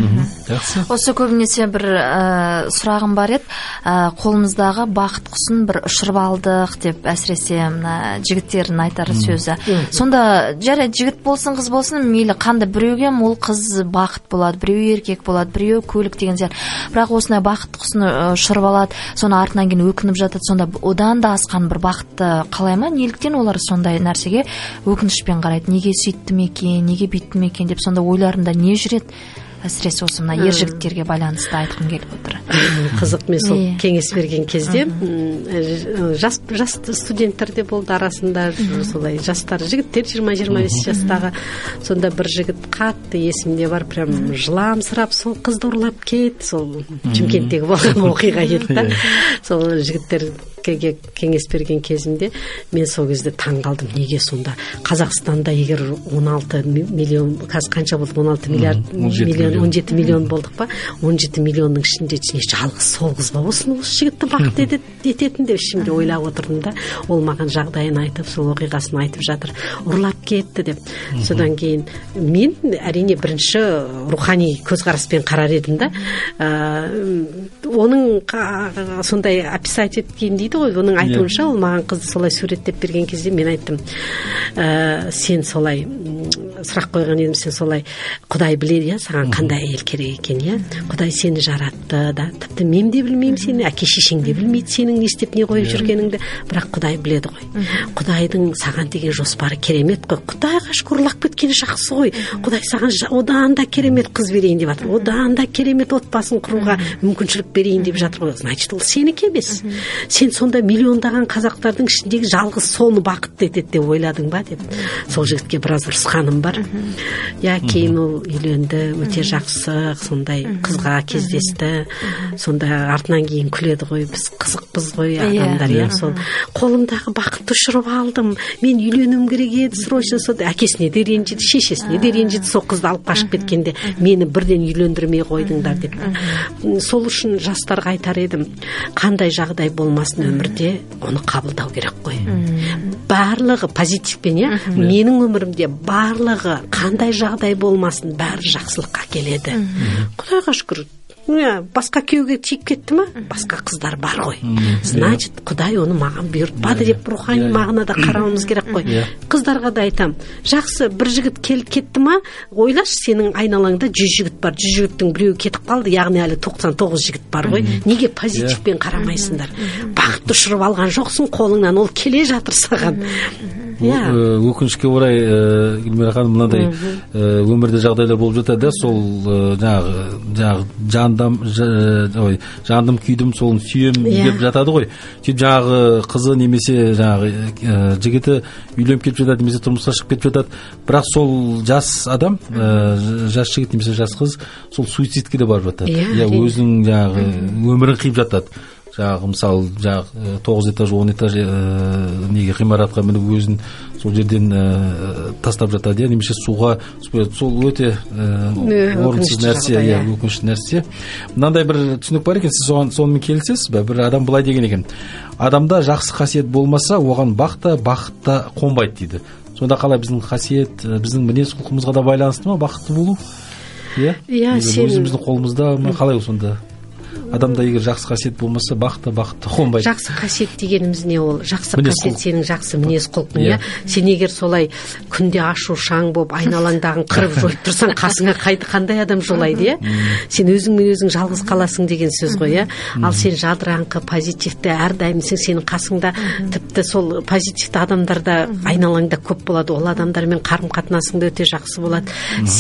Осы көбінесе бір сұрағым бар еді, қолымыздағы бақыт құсын бір ұшырып алдық деп әсіресе жігіттердің айтар сөзі. Сонда жарайды, жігіт болсын, қыз болсын, мейлі қандай, біреуге ол қыз бақыт болады, біреу еркек болады, біреу көлік деген сияқты. Бірақ осындай бақыт құсын ұшырып алады, соны артынан кейін өкініп жатады. Сонда одан да асқан бір бақытты қалай ма? Неліктен олар сондай нәрсеге өкінішпен қарайды? Неге сөйттім екен, неге бүйттім екен деп сонда ойларында не жүреді? Әсіресе осы мына ер жігіттерге байланысты айтқым келіп отыр. Қызық, мен сол кеңес берген кезде жас студенттер де болды арасында, солай жастар, жігіттер 20-25 жастағы. Сонда бір жігіт қатты есімде бар, прям жыламсырап сол қызды ұрлап кетті, сол Шымкенттегі болған оқиға еді. Сол жігіттерге кеңес берген кезімде мен сол кезде таң қалдым. Неге сонда Қазақстанда егер 16 миллион, қазір қанша болды, 16 миллион 17 миллион болдық па, 17 миллионның ішінде жалғыз сол қыз ба осы жігітті бақыт ететін деп ішімде ойлап отырдым да. Ол маған жағдайын айтып, сол оқиғасын айтып жатыр, ұрлап кетті деп. Содан кейін мен әрине бірінші рухани көзқараспен қарар едім да. Оның сондай описать еткен дейді ғой, оның айтуынша ол маған қызды солай суреттеп берген кезде мен айттым, сен солай сұрақ қойған едім, сен солай Құдай біледі, саған қандай әйел керек екен, Құдай сені жаратты да, тіпті мен де білмеймін сені, әке шешең де білмейді сенің не істеп не қойып жүргеніңді, бірақ Құдай біледі ғой. Құдайдың саған деген жоспары керемет қой. Құдайға шүкір, ұрлап кеткені жақсы ғой. Құдай саған одан да керемет қыз берейін деп жатыр, одан да керемет отбасын құруға мүмкіншілік берейін деп жатыр ғой. Значит, ол сенікі емес. Сен сонда миллиондаған қазақтардың ішіндегі жалғыз соны бақытты етеді деп ойладың ба деп. Сол жігітке біраз ұрысқаным бар. Кейін ол үйленді, өте жақсы, сондай қызға кездесті. Сонда артынан кейін күледі ғой, біз қызықпыз ғой адамдар, сол қолымдағы бақытты ұшырып алдым, мен үйленуім керек еді, срочно. Әкесіне де ренжіді, шешесіне де ренжіді, сол қызды алып қашып кеткенде мені бірден үйлендірмей қойдыңдар деп. Сол үшін жастарға айтар едім, қандай жағдай болмасын өмірде, оны қабылдау керек қой. Барлығы позитивпен, менің өмірімде барлығы қандай жағдай болмасын, бәрі жақсылыққа келеді. Құдайға шүкір, басқа күйеуге тиіп кетті ма, басқа қыздар бар ғой. Значит, Құдай оны маған бұйыртпады деп рухани мағынада қарауымыз керек қой. Қыздарға да айтам, жақсы бір жігіт келіп кетті ма, ойлашы, сенің айналаңда 100 жігіт бар, 100 жігіттің біреуі кетіп қалды, яғни әлі 99 жігіт бар ғой. Неге позитивпен қарамайсыңдар? Бақытты ұшырып алған жоқсың, қолыңнан ол келе жатыр саған. Өкінішке орай, Гүлмира ханым, мынандай өмірде жағдайлар болып жатады, сол жаңағы жандым күйдім, солын сүйем деп жатады ғой. Сөйтіп жаңағы қызы немесе жаңағы жігіті үйленіп кетіп жатады, немесе тұрмысқа шығып кетіп жатады. Бірақ сол жас адам, жас жігіт немесе жас қыз сол суицидке де барып жатады. Өзінің жаңағы өмірін қиып жатады. жаңағы мысалы 9 этаж 10 этаж неге ғимаратқа мініп өзін сол жерден тастап жатады, немесе суға сол өте орынсыз нәрсе, өкінішті нәрсе. Мынандай бір түсінік бар екен, сіз сонымен келісесіз бе? Бір адам былай деген екен: адамда жақсы қасиет болмаса, оған бақыт та қонбайды дейді. Сонда қалай, біздің қасиет, біздің мінез құлқымызға да байланысты ма бақытты болу? Иә, өзіміздің қолымызда ма, қалай сонда? Адамда егер жақсы қасиет болмаса, бақытты қонбайды. Жақсы қасиет дегеніміз не ол? Жақсы қасиет сенің жақсы мінез құлқың, иә. Сен егер солай күнде ашу шаң болып, айналаңдағын қырып жойып тұрсаң, қасыңа қандай адам жолайды, иә? Сен өзіңмен өзің жалғыз қаласың деген сөз ғой, иә. Ал сен жадыраңқы, позитивті, әрдайым сенің қасыңда, тіпті сол позитивті адамдар да айналаңда көп болады. Ол адамдармен қарым-қатынасың да өте жақсы болады.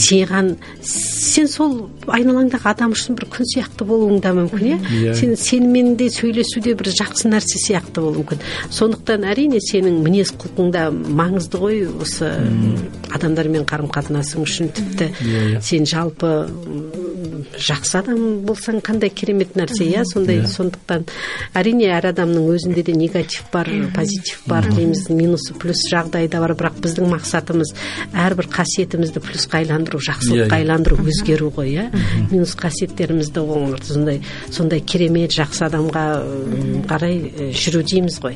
Сен сол айналаңдағы адам үшін бір күн сияқты болуың да мүмкін. Сенімен де сөйлесуде бір жақсы нәрсе сияқты болуы мүмкін. Сондықтан әрине сенің мінез құлқыңда маңызды ғой осы адамдармен қарым-қатынасың үшін. Тіпті сен жалпы жақсы адам болсаң қандай керемет нәрсе, иә. Сондықтан әрине әр адамның өзінде де негатив бар, позитив бар дейміз, минусы плюс жағдайы да бар, бірақ біздің мақсатымыз әрбір қасиетімізді плюсқа айландыру, жақсылыққа айландыру, өзгеру ғой, иә. Минус қасиеттерімізді сондай керемет жақсы адамға қарай жүру дейміз ғой.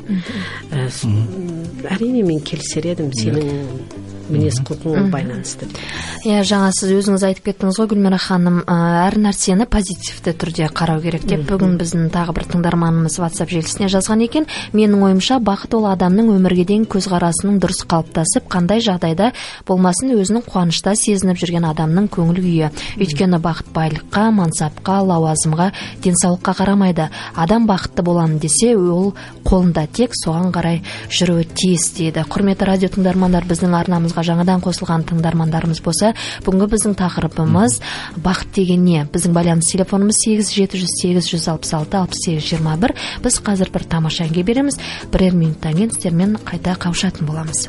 Әрине мен келісер едім сенің мінез құлқыңа байланысты. Иә, жаңа сіз өзіңіз айтып кеттіңіз ғой, Гүлмира ханым, әр нәрсені позитивті түрде қарау керек деп. Бүгін біздің тағы бір тыңдарманымыз WhatsApp желісіне жазған екен: менің ойымша, бақыт ол адамның өмірге деген көзқарасының дұрыс қалыптасып, қандай жағдайда болмасын өзінің қуанышта сезініп жүрген адамның көңіл күйі. Өйткені бақыт байлыққа, мансапқа, лауазымға, денсаулыққа қарамайды. Адам бақытты боламын десе, ол қолында тек соған қарай жүруі тиіс дейді. Құрметті радио тыңдармандар, біздің арнамызға жаңадан қосылған тыңдармандарымыз болса, бүгінгі біздің тақырыбымыз бақыт деген не? Біздің байланыс телефонымыз 8700-866-6821. Біз қазір бір тамаша әнге береміз. Бірер минуттан кейін сіздермен қайта қауышатын боламыз.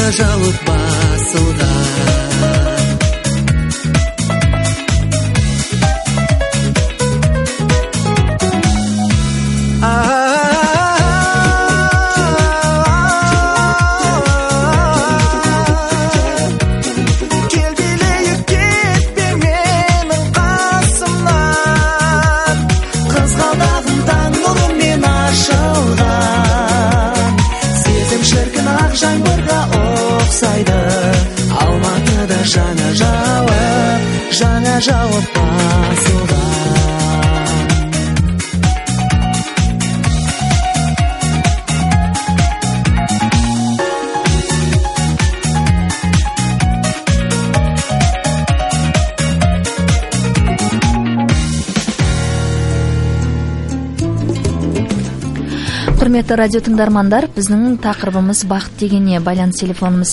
жаңа жауып басылған. Алматыда жаңа жауып басылған. Құрметті радио тыңдармандар, біздің тақырыбымыз бақыт дегенне. Байланыс телефонымыз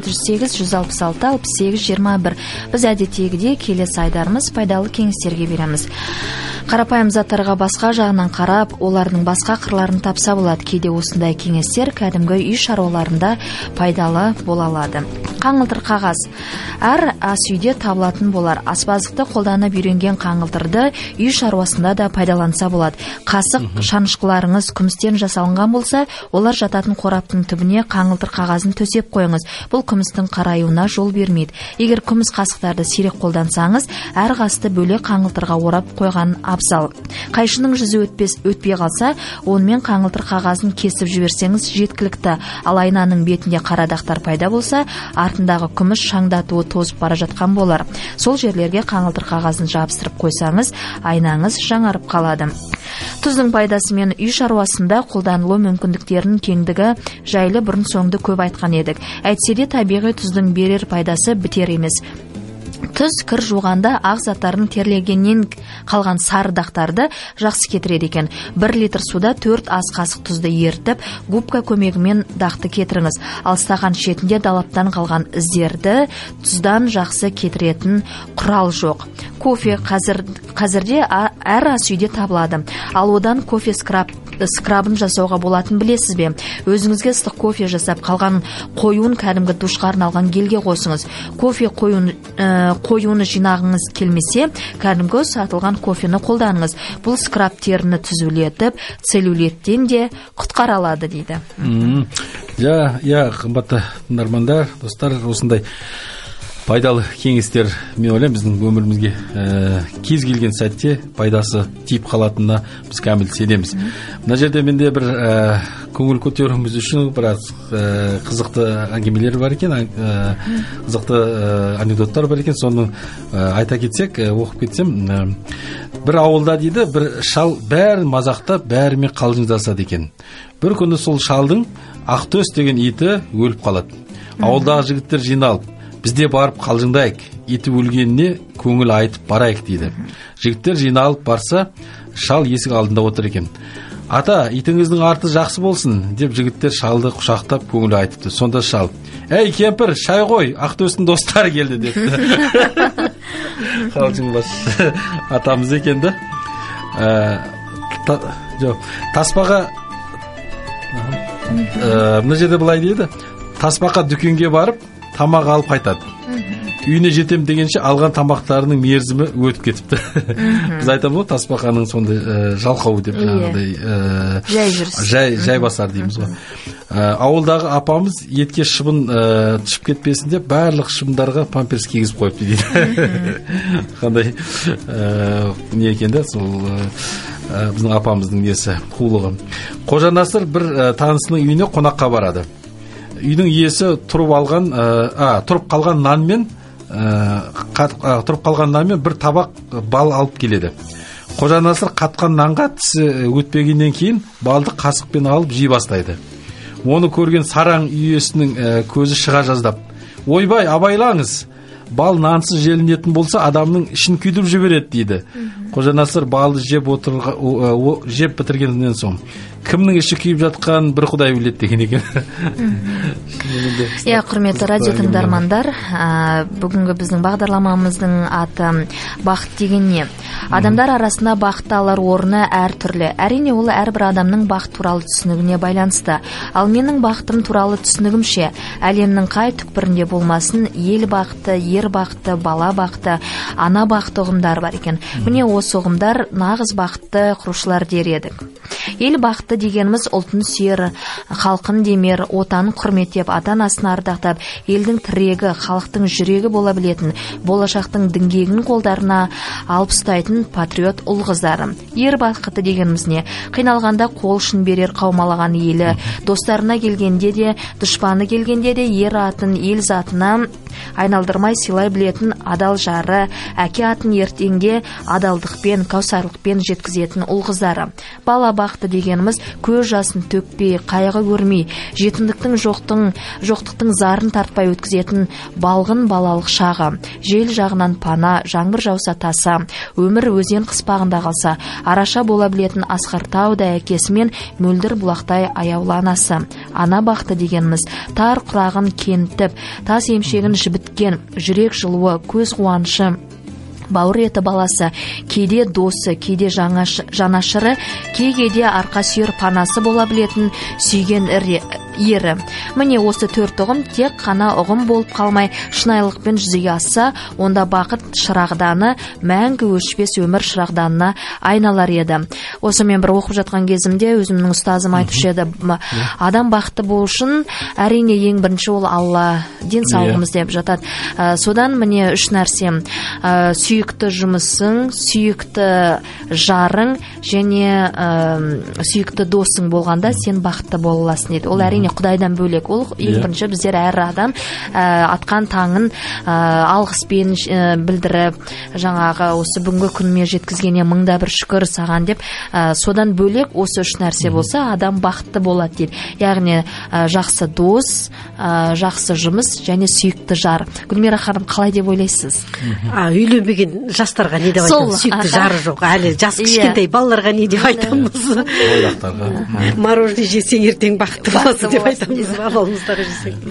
8708-166-68-21. Біз әдеттегідей келесі айдарымыз пайдалы кеңестерге береміз. Қарапайым заттарға басқа жағынан қарап, олардың басқа қырларын тапса болады. Кейде осындай кеңестер кәдімгі үй шаруаларында пайдалы бола алады. Қаңылтыр қағаз. Әр ас үйде табылатын болар. Аспаздықты қолданып үйренген қаңылтырды үй шаруасында да пайдаланса болады. Қасық, шанышқыларыңыз күмістен жасалынған болса, олар жататын қораптың түбіне қаңылтыр қағазын төсеп қойыңыз. Бұл күмістің қараюына жол бермейді. Егер күміс қасықтарды сирек қолдансаңыз, әр қасты бөлек қаңылтырға орап қойған абзал. Қайшының жүзі өтпей қалса, онымен қаңылтыр қағазын кесіп жіберсеңіз жеткілікті. Ал айнаның бетінде қарадақтар пайда болса, артындағы күміс шаңдатуы тозып бара жатқан болар. Сол жерлерге қаңылтыр қағазын жабыстырып қойсаңыз, айнаңыз жаңарып қалады. Тұздың пайдасымен үй шаруасында қолданылу мүмкіндіктерінің кеңдігі жайлы бұрын соңды көп айтқан едік. Әйтсе де табиғи тұздың берер пайдасы бітер емес. Тұз кір жуғанда ақ заттарын терлегеннен қалған сары дақтарды жақсы кетіреді екен. 1 литр суда 4 ас қасық тұзды ертіп, губка көмегімен дақты кетіріңіз. Ал стақан шетінде далаптан қалған іздерді тұздан жақсы кетіретін құрал жоқ. Кофе қазірде әр ас үйде табылады. Ал одан кофе скрабын жасауға болатын білесіз бе? Өзіңізге ыстық кофе жасап қалған қоюын кәдімгі душқа арналған гельге қосыңыз. Кофе қоюыны жинағыңыз келмесе, кәдімгі сатылған кофені қолданыңыз. Бұл скраб теріні түзулетіп, целлюлиттен де құтқара алады дейді. Қымбатты тыңдармандар, достар, осындай пайдалы кеңестер, мен ойлаймын, біздің өмірімізге кез келген сәтте пайдасы тиіп қалатынына біз кәміл сенеміз. Мына жерде менде бір көңіл көтеруіміз үшін біраз қызықты әңгімелер бар екен, қызықты анекдоттар бар екен. Соны айта кетсек, оқып кетсем, бір ауылда дейді, бір шал бәрін мазақтап, бәрімен қалжың жасады екен. Бір күні сол шалдың Ақтөс деген иті өліп қалады. Ауылдағы жігіттер жиналып, бізде барып қалжыңдайық, иті өлгеніне көңіл айтып барайық дейді. Жігіттер жиналып барса, шал есік алдында отыр екен. Ата, итіңіздің арты жақсы болсын, деп жігіттер шалды құшақтап көңіл айтыпты. Сонда шал: әй кемпір, шай қой, Ақтөстің достары келді, депті. Қалжыңбас атамыз екен да. Таспаға, мына жерде былай дейді, таспақа дүкенге барып тамақ алып қайтады. Үйіне жетем дегенше алған тамақтарының мерзімі өтіп кетіпті. Біз айтамыз, таспақаның сондай жалқауы деп, жай басар дейміз ғой. Ауылдағы апамыз етке шыбын түсіп кетпесін деп барлық шыбындарға памперс кигізіп қойыпты дейді. Қандай не екен да, сол біздің апамыздың несі, қулығы. Қожа Насыр бір танысының үйіне қонаққа барады. Үйдің иесі тұрып қалған нанмен бір табақ бал алып келеді. Қожа Насыр қатқан нанға тісі өтпегеннен кейін балды қасықпен алып жей бастайды. Оны көрген сараң иесінің көзі шыға жаздап: ойбай, абайлаңыз, бал нансыз желінетін болса адамның ішін күйдіріп жібереді дейді. Қожа Насыр балды жеп бітіргеннен соң кімнің іші күйіп жатқан бір Құдай біледі деген екен. Құрметті радио тыңдармандар, бүгінгі біздің бағдарламамыздың аты бақыт деген не? Адамдар арасында бақытты алар орны әртүрлі. Әрине ол әрбір адамның бақыт туралы түсінігіне байланысты. Ал менің бақытым туралы түсінігімше, әлемнің қай түкпірінде болмасын, ел бақыты, ер бақыты, бала бақыты, ана бақыты ұғымдар бар екен. Міне осы ұғымдар нағыз бақытты құрушылар дер едік. Ел бақыты дегеніміз ұлтын сүйер, халқын демер, отанын құрметтеп, ата-анасын ардақтап, елдің тірегі, халықтың жүрегі бола білетін, болашақтың діңгегін қолдарына алып ұстайтын патриот ұл-қыздары. Ер бақыты дегеніміз не? Қиналғанда қол ұшын берер қаумалаған елі, достарына келгенде де, дұшпаны келгенде де ер атын ел затына айналдырмай сыйлай білетін адал жары, әке атын ертеңге адалдықпен, каусарлықпен жеткізетін ұл-қыздары. Бала бақыты дегеніміз көз жасын төкпей, қайғы көрмей, жетімдіктің жоқтықтың зарын тартпай өткізетін балғын балалық шағы. Жел жағынан пана, жаңбыр жауса таса, өмір өзен қыспағында қалса, араша бола білетін асқар таудай әкесімен мөлдір бұлақтай аяулы анасы. Ана бақыты дегеніміз тар құрағын кентіп, тас емшегін жібіткен, жүрек жылуы, көз қуанышы, бауыр еті баласы, кейде досы, кейде жанашыры, кейде арқа сүйер панасы бола білетін сүйген ері. Міне осы төрт ұғым тек қана ұғым болып қалмай, шынайылықпен жүзеге асса, онда бақыт шырағданы, мәңгі өшпес өмір шырағданына айналар еді. Осы мен бір оқып жатқан кезімде өзімнің ұстазым айтушы еді, адам бақытты болу үшін әрине ең бірінші ол Алла, денсаулығымыз деп жатады. Содан міне үш нәрсе: сүйікті жұмысың, сүйікті жарың және сүйікті досың болғанда сен бақытты бола аласың дейді. Ол әрине Құдайдан бөлек. Ол ең бірінші біздер әр адам атқан таңын алғыспен білдіріп, жаңағы осы бүгінгі күніме жеткізгеніне мыңда бір шүкір саған деп, содан бөлек осы үш нәрсе болса адам бақытты болады дейді. Яғни жақсы дос, жақсы жұмыс және сүйікті жар. Гүлмира ханым, қалай деп ойлайсыз? Үйленбеген жастарға не деп айтамыз? Сүйікті жары жоқ, әлі жас кішкентай балаларға не деп айтамыз? Мороженое жесең ертең бақытты боласың деп айтамыз, балаларымызға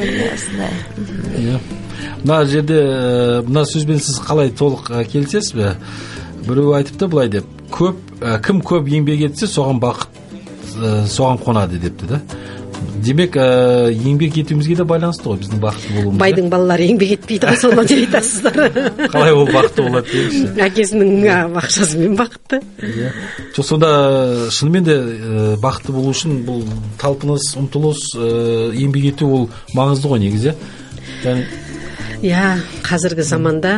жесең. Мына жерде мына сөзбен сіз қалай толық келісесіз бе? Біреу айтыпты былай деп, кім көп еңбек етсе, соған бақыт соған қонады депті да. Демек, еңбек етуімізге де байланысты ғой біздің бақытты болуымыз. Байдың балалары еңбек етпейді ғой, соны деп айтасыздар. Қалай ол бақытты болады дейікші? Әкесінің ақшасымен бақытты. Жоқ, сонда шынымен де бақытты болу үшін бұл талпыныс, ұмтылыс, еңбек ету ол маңызды ғой негізі. Қазіргі заманда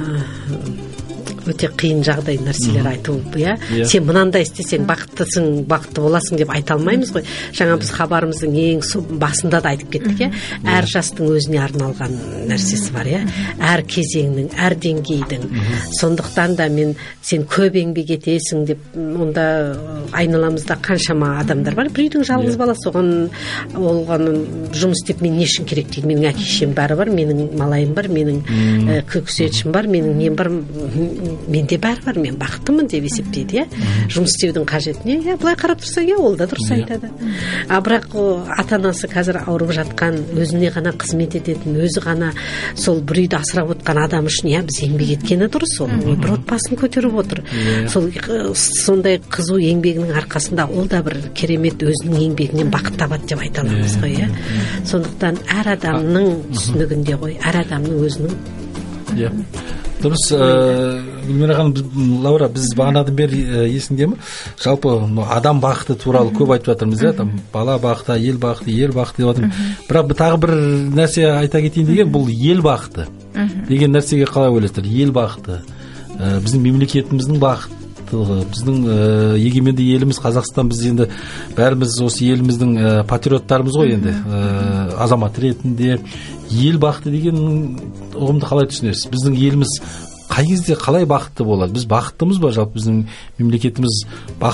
өте қиын жағдай нәрселер айту, сен мынандай істесең бақыттысың, бақытты боласың деп айта алмаймыз ғой. Жаңа біз хабарымыздың ең басында да айтып кеттік, әр жастың өзіне арналған нәрсесі бар, әр кезеңнің, әр деңгейдің. Сондықтан да сен көп еңбек етесің деп, онда айналамызда қаншама адамдар бар. Бір үйдің жалғыз баласы, оған жұмыс істеп мен не үшін керек дейді. Менің әке-шешем бәрі бар, менің малайым бар, менің көксетшім бар, менің нем бар, менде бәрі бар, мен бақыттымын деп есептейді. Жұмыс істеудің қажетіне, былай қарап тұрса, ол да дұрыс айтады. Бірақ ата-анасы қазір ауырып жатқан, өзіне ғана қызмет ететін, өзі ғана сол бір үйді асырап отқан адам үшін біз еңбек еткені дұрыс, ол бір отбасын көтеріп отыр. Сондай қызу еңбегінің арқасында ол да бір керемет өзінің еңбегінен бақыт табады деп айта аламыз ғой. Сондықтан әр адамның түсінігінде ғой, әр адамның өзінің. Дұрыс, Гүлмира ханым, Лаура, біз бағанадан бері есіңде ме? Жалпы адам бақыты туралы көп айтып жатырмыз, бала бақыты, ел бақыты, ер бақыты деп жатырмыз. Бірақ тағы бір нәрсе айта кетейін деген, бұл ел бақыты деген нәрсеге қалай ойлайсыздар? Ел бақыты, біздің мемлекетіміздің бақыты, біздің егеменді еліміз Қазақстан, біз енді бәріміз осы еліміздің патриоттарымыз ғой, енді азамат ретінде. Ел бақыты деген ұғымды қалай түсінесіз? Біздің еліміз қай кезде қалай бақытты болады? Біз бақыттымыз ба? Жалпы біздің мемлекетіміз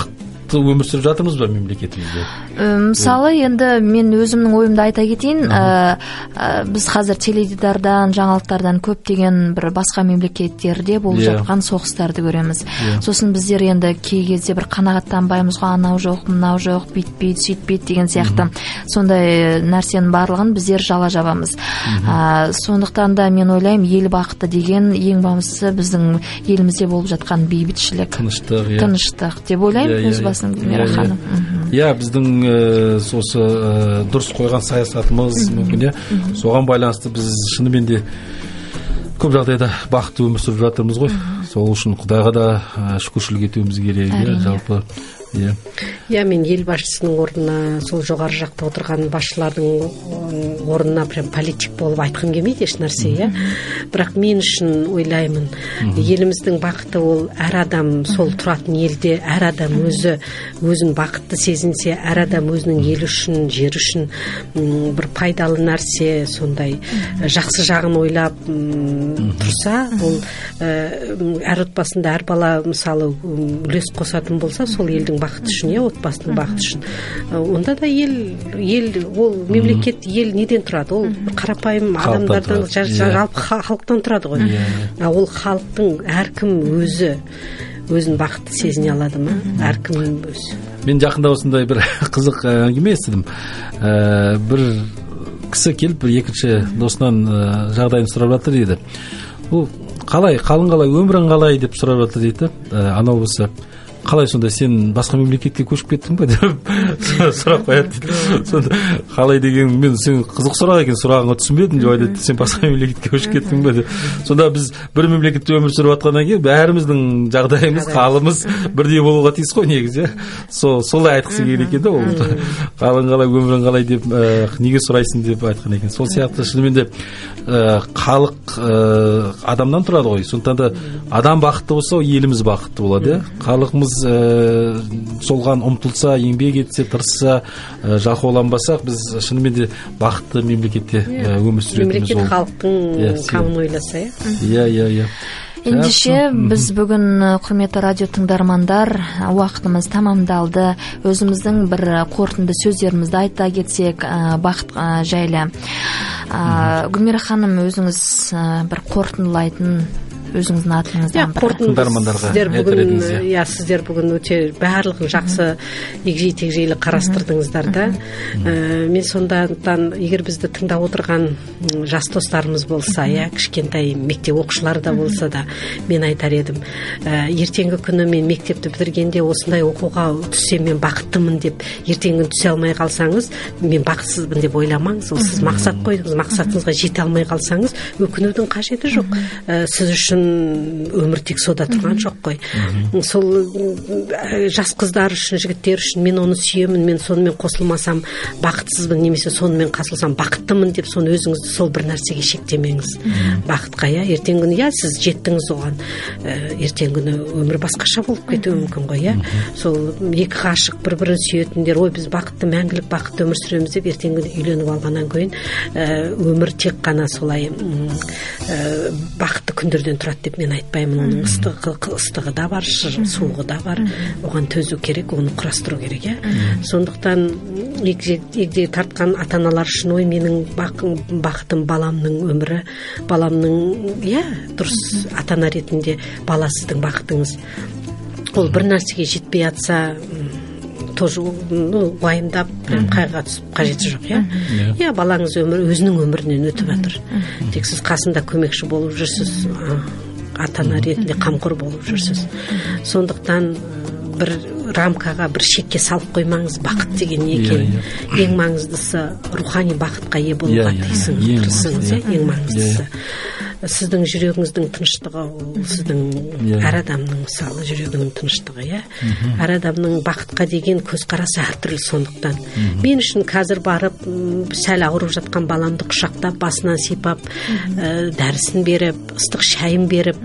бақытты өмір сүріп жатырмыз ба мемлекетімізде? Мысалы, енді мен өзімнің ойымды айта кетейін. Біз қазір теледидардан, жаңалықтардан көптеген бір басқа мемлекеттерде болып жатқан соғыстарды көреміз. Сосын біздер енді кей кезде бір қанағаттанбаймыз ғой, анау жоқ, мынау жоқ, бүйтпейді, сөйтпейді деген сияқты. Сондай нәрсенің барлығын біздер жала жабамыз. Сондықтан да мен ойлаймын, ел бақыты деген ең бастысы біздің елімізде болып жатқан бейбітшілік, тыныштық деп ойлаймын өз басым, Гүлмира ханым. Біздің осы дұрыс қойған саясатымыз мүмкін, соған байланысты біз шынымен де көп жағдайда бақытты өмір сүріп жатырмыз ғой. Сол үшін Құдайға да шүкіршілік етуіміз керек, жалпы. Мен ел басшысының орнына, сол жоғары жақта отырған басшылардың орнына прям политик болып айтқым келмейді еш нәрсе, бірақ мен үшін ойлаймын, еліміздің бақыты ол әр адам, сол тұратын елде әр адам өзін бақытты сезінсе, әр адам өзінің ел үшін, жер үшін бір пайдалы нәрсе, сондай жақсы жағын ойлап тұрса, ол әр отбасында әр бала мысалы үлес қосатын болса, сол елдің бақыты үшін, отбасының бақыты үшін. Онда да ел, ол мемлекет, ел неден тұрады? Ол қарапайым адамдардан, жалпы халықтан тұрады ғой. Ол халықтың әркім өзін бақытты сезіне алады ма? Әркім өзі. Мен жақында осындай бір қызық әңгіме естідім. Бір кісі келіп, бір екінші досынан жағдайын сұрап жатыр еді. Ол қалың қалай, өмірің қалай деп сұрап жатыр дейді. Анау болса, қалай сонда сен басқа мемлекетке көшіп кеттің бе деп сұрақ қояды дейді. Сонда қалай деген, мен сен қызық сұрақ екен, сұрағыңа түсінбедім деп айтады. Сен басқа мемлекетке көшіп кеттің бе деп. Сонда біз бір мемлекетте өмір сүріп жатқаннан кейін бәріміздің жағдайымыз, халымыз бірдей болуға тиіс қой негізі. Солай айтқысы келген екен да, ол қалың қалай, өмірің қалай деп неге сұрайсың деп айтқан екен. Сол сияқты шынымен де халық адамнан тұрады ғой. Сондықтан да адам бақытты болса, еліміз бақытты болады. Халықымыз солған ұмтылса, еңбек етсе, тырысса, жалқауланбасақ, біз шынымен де бақытты мемлекетте өмір сүретіміз. Мемлекет халықтың қамын ойласа, Ендеше біз бүгін құрметті радио тыңдармандар, уақытымыз тамамдалды. Өзіміздің бір қорытынды сөздерімізді айта кетсек, бақыт жайлы. Гүлмира ханым, өзіңіз бір қорытындылайтын өзіңіздің атыңыздан бір тыңдармандарға сіздер бүгін өте барлығын жақсы егжей-тегжейлі қарастырдыңыздар да. Мен сондықтан, егер бізді тыңдап отырған жас достарымыз болса, кішкентай мектеп оқушылары да болса да, мен айтар едім, ертеңгі күні мен мектепті бітіргенде осындай оқуға түссем мен бақыттымын деп, ертеңгі түсе алмай қалсаңыз, мен бақытсызбын деп ойламаңыз. Ол сіз мақсат қойдыңыз, мақсатыңызға жете алмай қалсаңыз, өкінудің қажеті жоқ. Сіз үшін өмір тек сода тұрған жоқ қой. Сол жас қыздар үшін, жігіттер үшін мен оны сүйемін, мен сонымен қосылмасам бақытсызбын, немесе сонымен қосылсам бақыттымын деп, соны өзіңізді сол бір нәрсеге шектемеңіз. Бақытқа, ертеңгі күні, сіз жеттіңіз оған. Ертеңгі күні өмір басқаша болып кетуі мүмкін ғой, Сол екі ғашық бір-бірін сүйетіндер, ой, біз бақытты, мәңгілік бақытты өмір сүреміз деп, ертеңгі күні үйленіп алғаннан кейін өмір тек қана солай бақытты күндерден тұрады деп мен айтпаймын. Оның ыстығы да бар, суығы да бар. Оған төзу керек, оны құрастыру керек, Сондықтан егде тартқан ата-аналар үшін, ой, менің бақытым баламның өмірі, баламның, дұрыс ата-ана ретінде бала сіздің бақытыңыз. Ол бір нәрсеге жетпей атса, тоже уайымдап, қайғыға түсіп қажеті жоқ, балаңыз өзінің өмірінен өтіп жатыр. Тек сіз қасында көмекші болып жүрсіз, ата-ана ретінде қамқор болып жүрсіз. Сондықтан бір рамкаға, бір шекке салып қоймаңыз, бақыт деген не екен. Ең маңыздысы рухани бақытқа ие болуға тырысыңыз, ең маңыздысы. Сіздің жүрегіңіздің тыныштығы, сіздің әр адамның мысалы жүрегінің тыныштығы, әр адамның бақытқа деген көзқарасы әртүрлі. Сондықтан мен үшін қазір барып сәл ауырып жатқан баламды құшақтап, басынан сипап, дәрісін беріп, ыстық шайын беріп,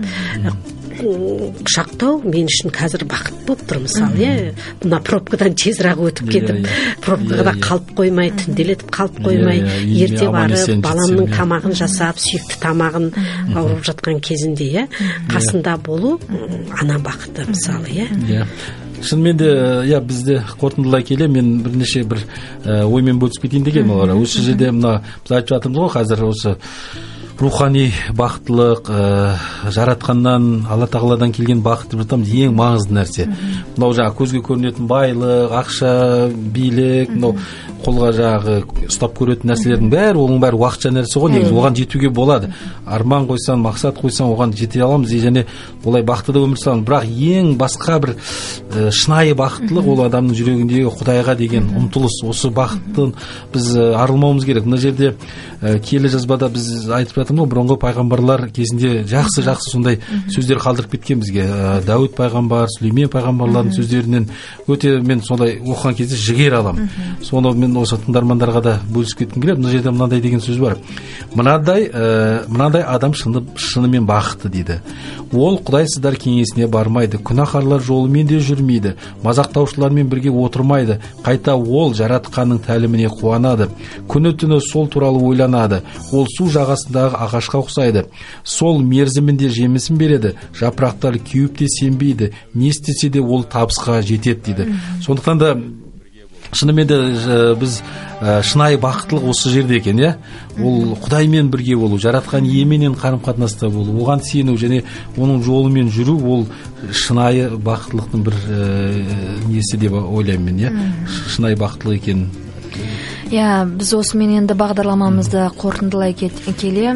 құшақтау мен үшін қазір бақыт болып тұр. Мысалы, мына пробкадан тезірек өтіп кетіп, пробкада қалып қоймай, түнделетіп қалып қоймай, ерте барып баламның тамағын жасап, сүйікті тамағын ауырып жатқан кезінде, қасында болу ана бақыты мысалы, шынымен де бізде қорытындылай келе мен бірнеше бір оймен бөлісіп кетейін деген олар. Осы жерде мына біз айтып жатырмыз ғой қазір осы рухани бақыттылық, жаратқаннан, Алла тағаладан келген бақыт деп жатамыз, ең маңызды нәрсе. Мынау жаңа көзге көрінетін байлық, ақша, билік, мынау қолға жағы ұстап көретін нәрселердің бәрі, оның бәрі уақытша нәрсе ғой, негізі оған жетуге болады. Арман қойсаң, мақсат қойсаң, оған жете аламыз, және олай бақытты да өмір сүреміз. Бірақ ең басқа бір шынайы бақыттылық ол адамның жүрегіндегі Құдайға деген ұмтылыс. Осы бақыттан біз арылмауымыз керек. Мына жерде киелі жазбада біз айтып жатырмыз, бұрынғы пайғамбарлар кезінде жақсы сондай сөздер қалдырып кеткен бізге. Дәуіт пайғамбар, Сүлеймен пайғамбарлардың сөздерінен өте мен сондай оқыған кезде жігер аламын. Соны мен осы тыңдармандарға да бөлісіп кеткім келеді. Мына жерде мынандай деген сөз бар. Мынандай адам шынымен бақытты дейді. Ол Құдайсыздар кеңесіне бармайды, күнәһарлар жолымен де жүрмейді, мазақтаушылармен бірге отырмайды, қайта ол жаратқанның тәліміне қуанады, күні түні сол туралы ойланады. Ол су жағасындағы ағашқа ұқсайды, сол мерзімінде жемісін береді, жапырақтары кеуіп те сембейді, не істесе де ол табысқа жетеді дейді. Сондықтан да шынымен де біз шынайы бақыттылық осы жерде екен, ол Құдаймен бірге болу, жаратқан иеменен қарым-қатынаста болу, оған сену және оның жолымен жүру, ол шынайы бақыттылықтың бір несі деп ойлаймын мен, шынайы бақыттылық екенін. Біз осымен енді бағдарламамызды қорытындылай келе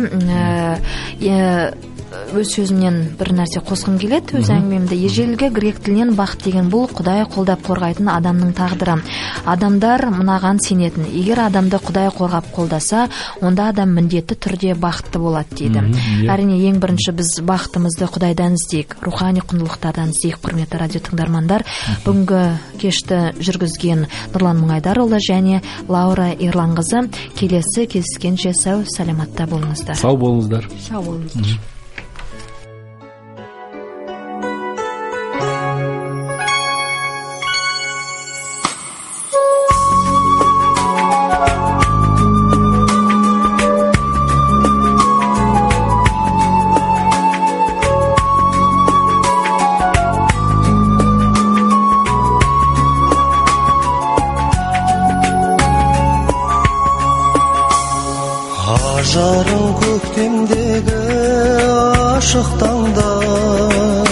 өз сөзімнен бір нәрсе қосқым келеді, өз әңгімемді. Ежелгі грек тілінен бақыт деген бұл Құдай қолдап қорғайтын адамның тағдыры. Адамдар мынаған сенетін: егер адамды Құдай қорғап қолдаса, онда адам міндетті түрде бақытты болады дейді. Әрине, ең бірінші біз бақытымызды Құдайдан іздейік, рухани құндылықтардан іздейік. Құрметті радио тыңдармандар, бүгінгі кешті жүргізген Нұрлан Мұңайдарұлы және Лаура Ерланқызы. Келесі кездескенше сау саламатта болыңыздар. Сау болыңыздар. Сау болыңыздар. Ажарың көктемдегі ашық таңда,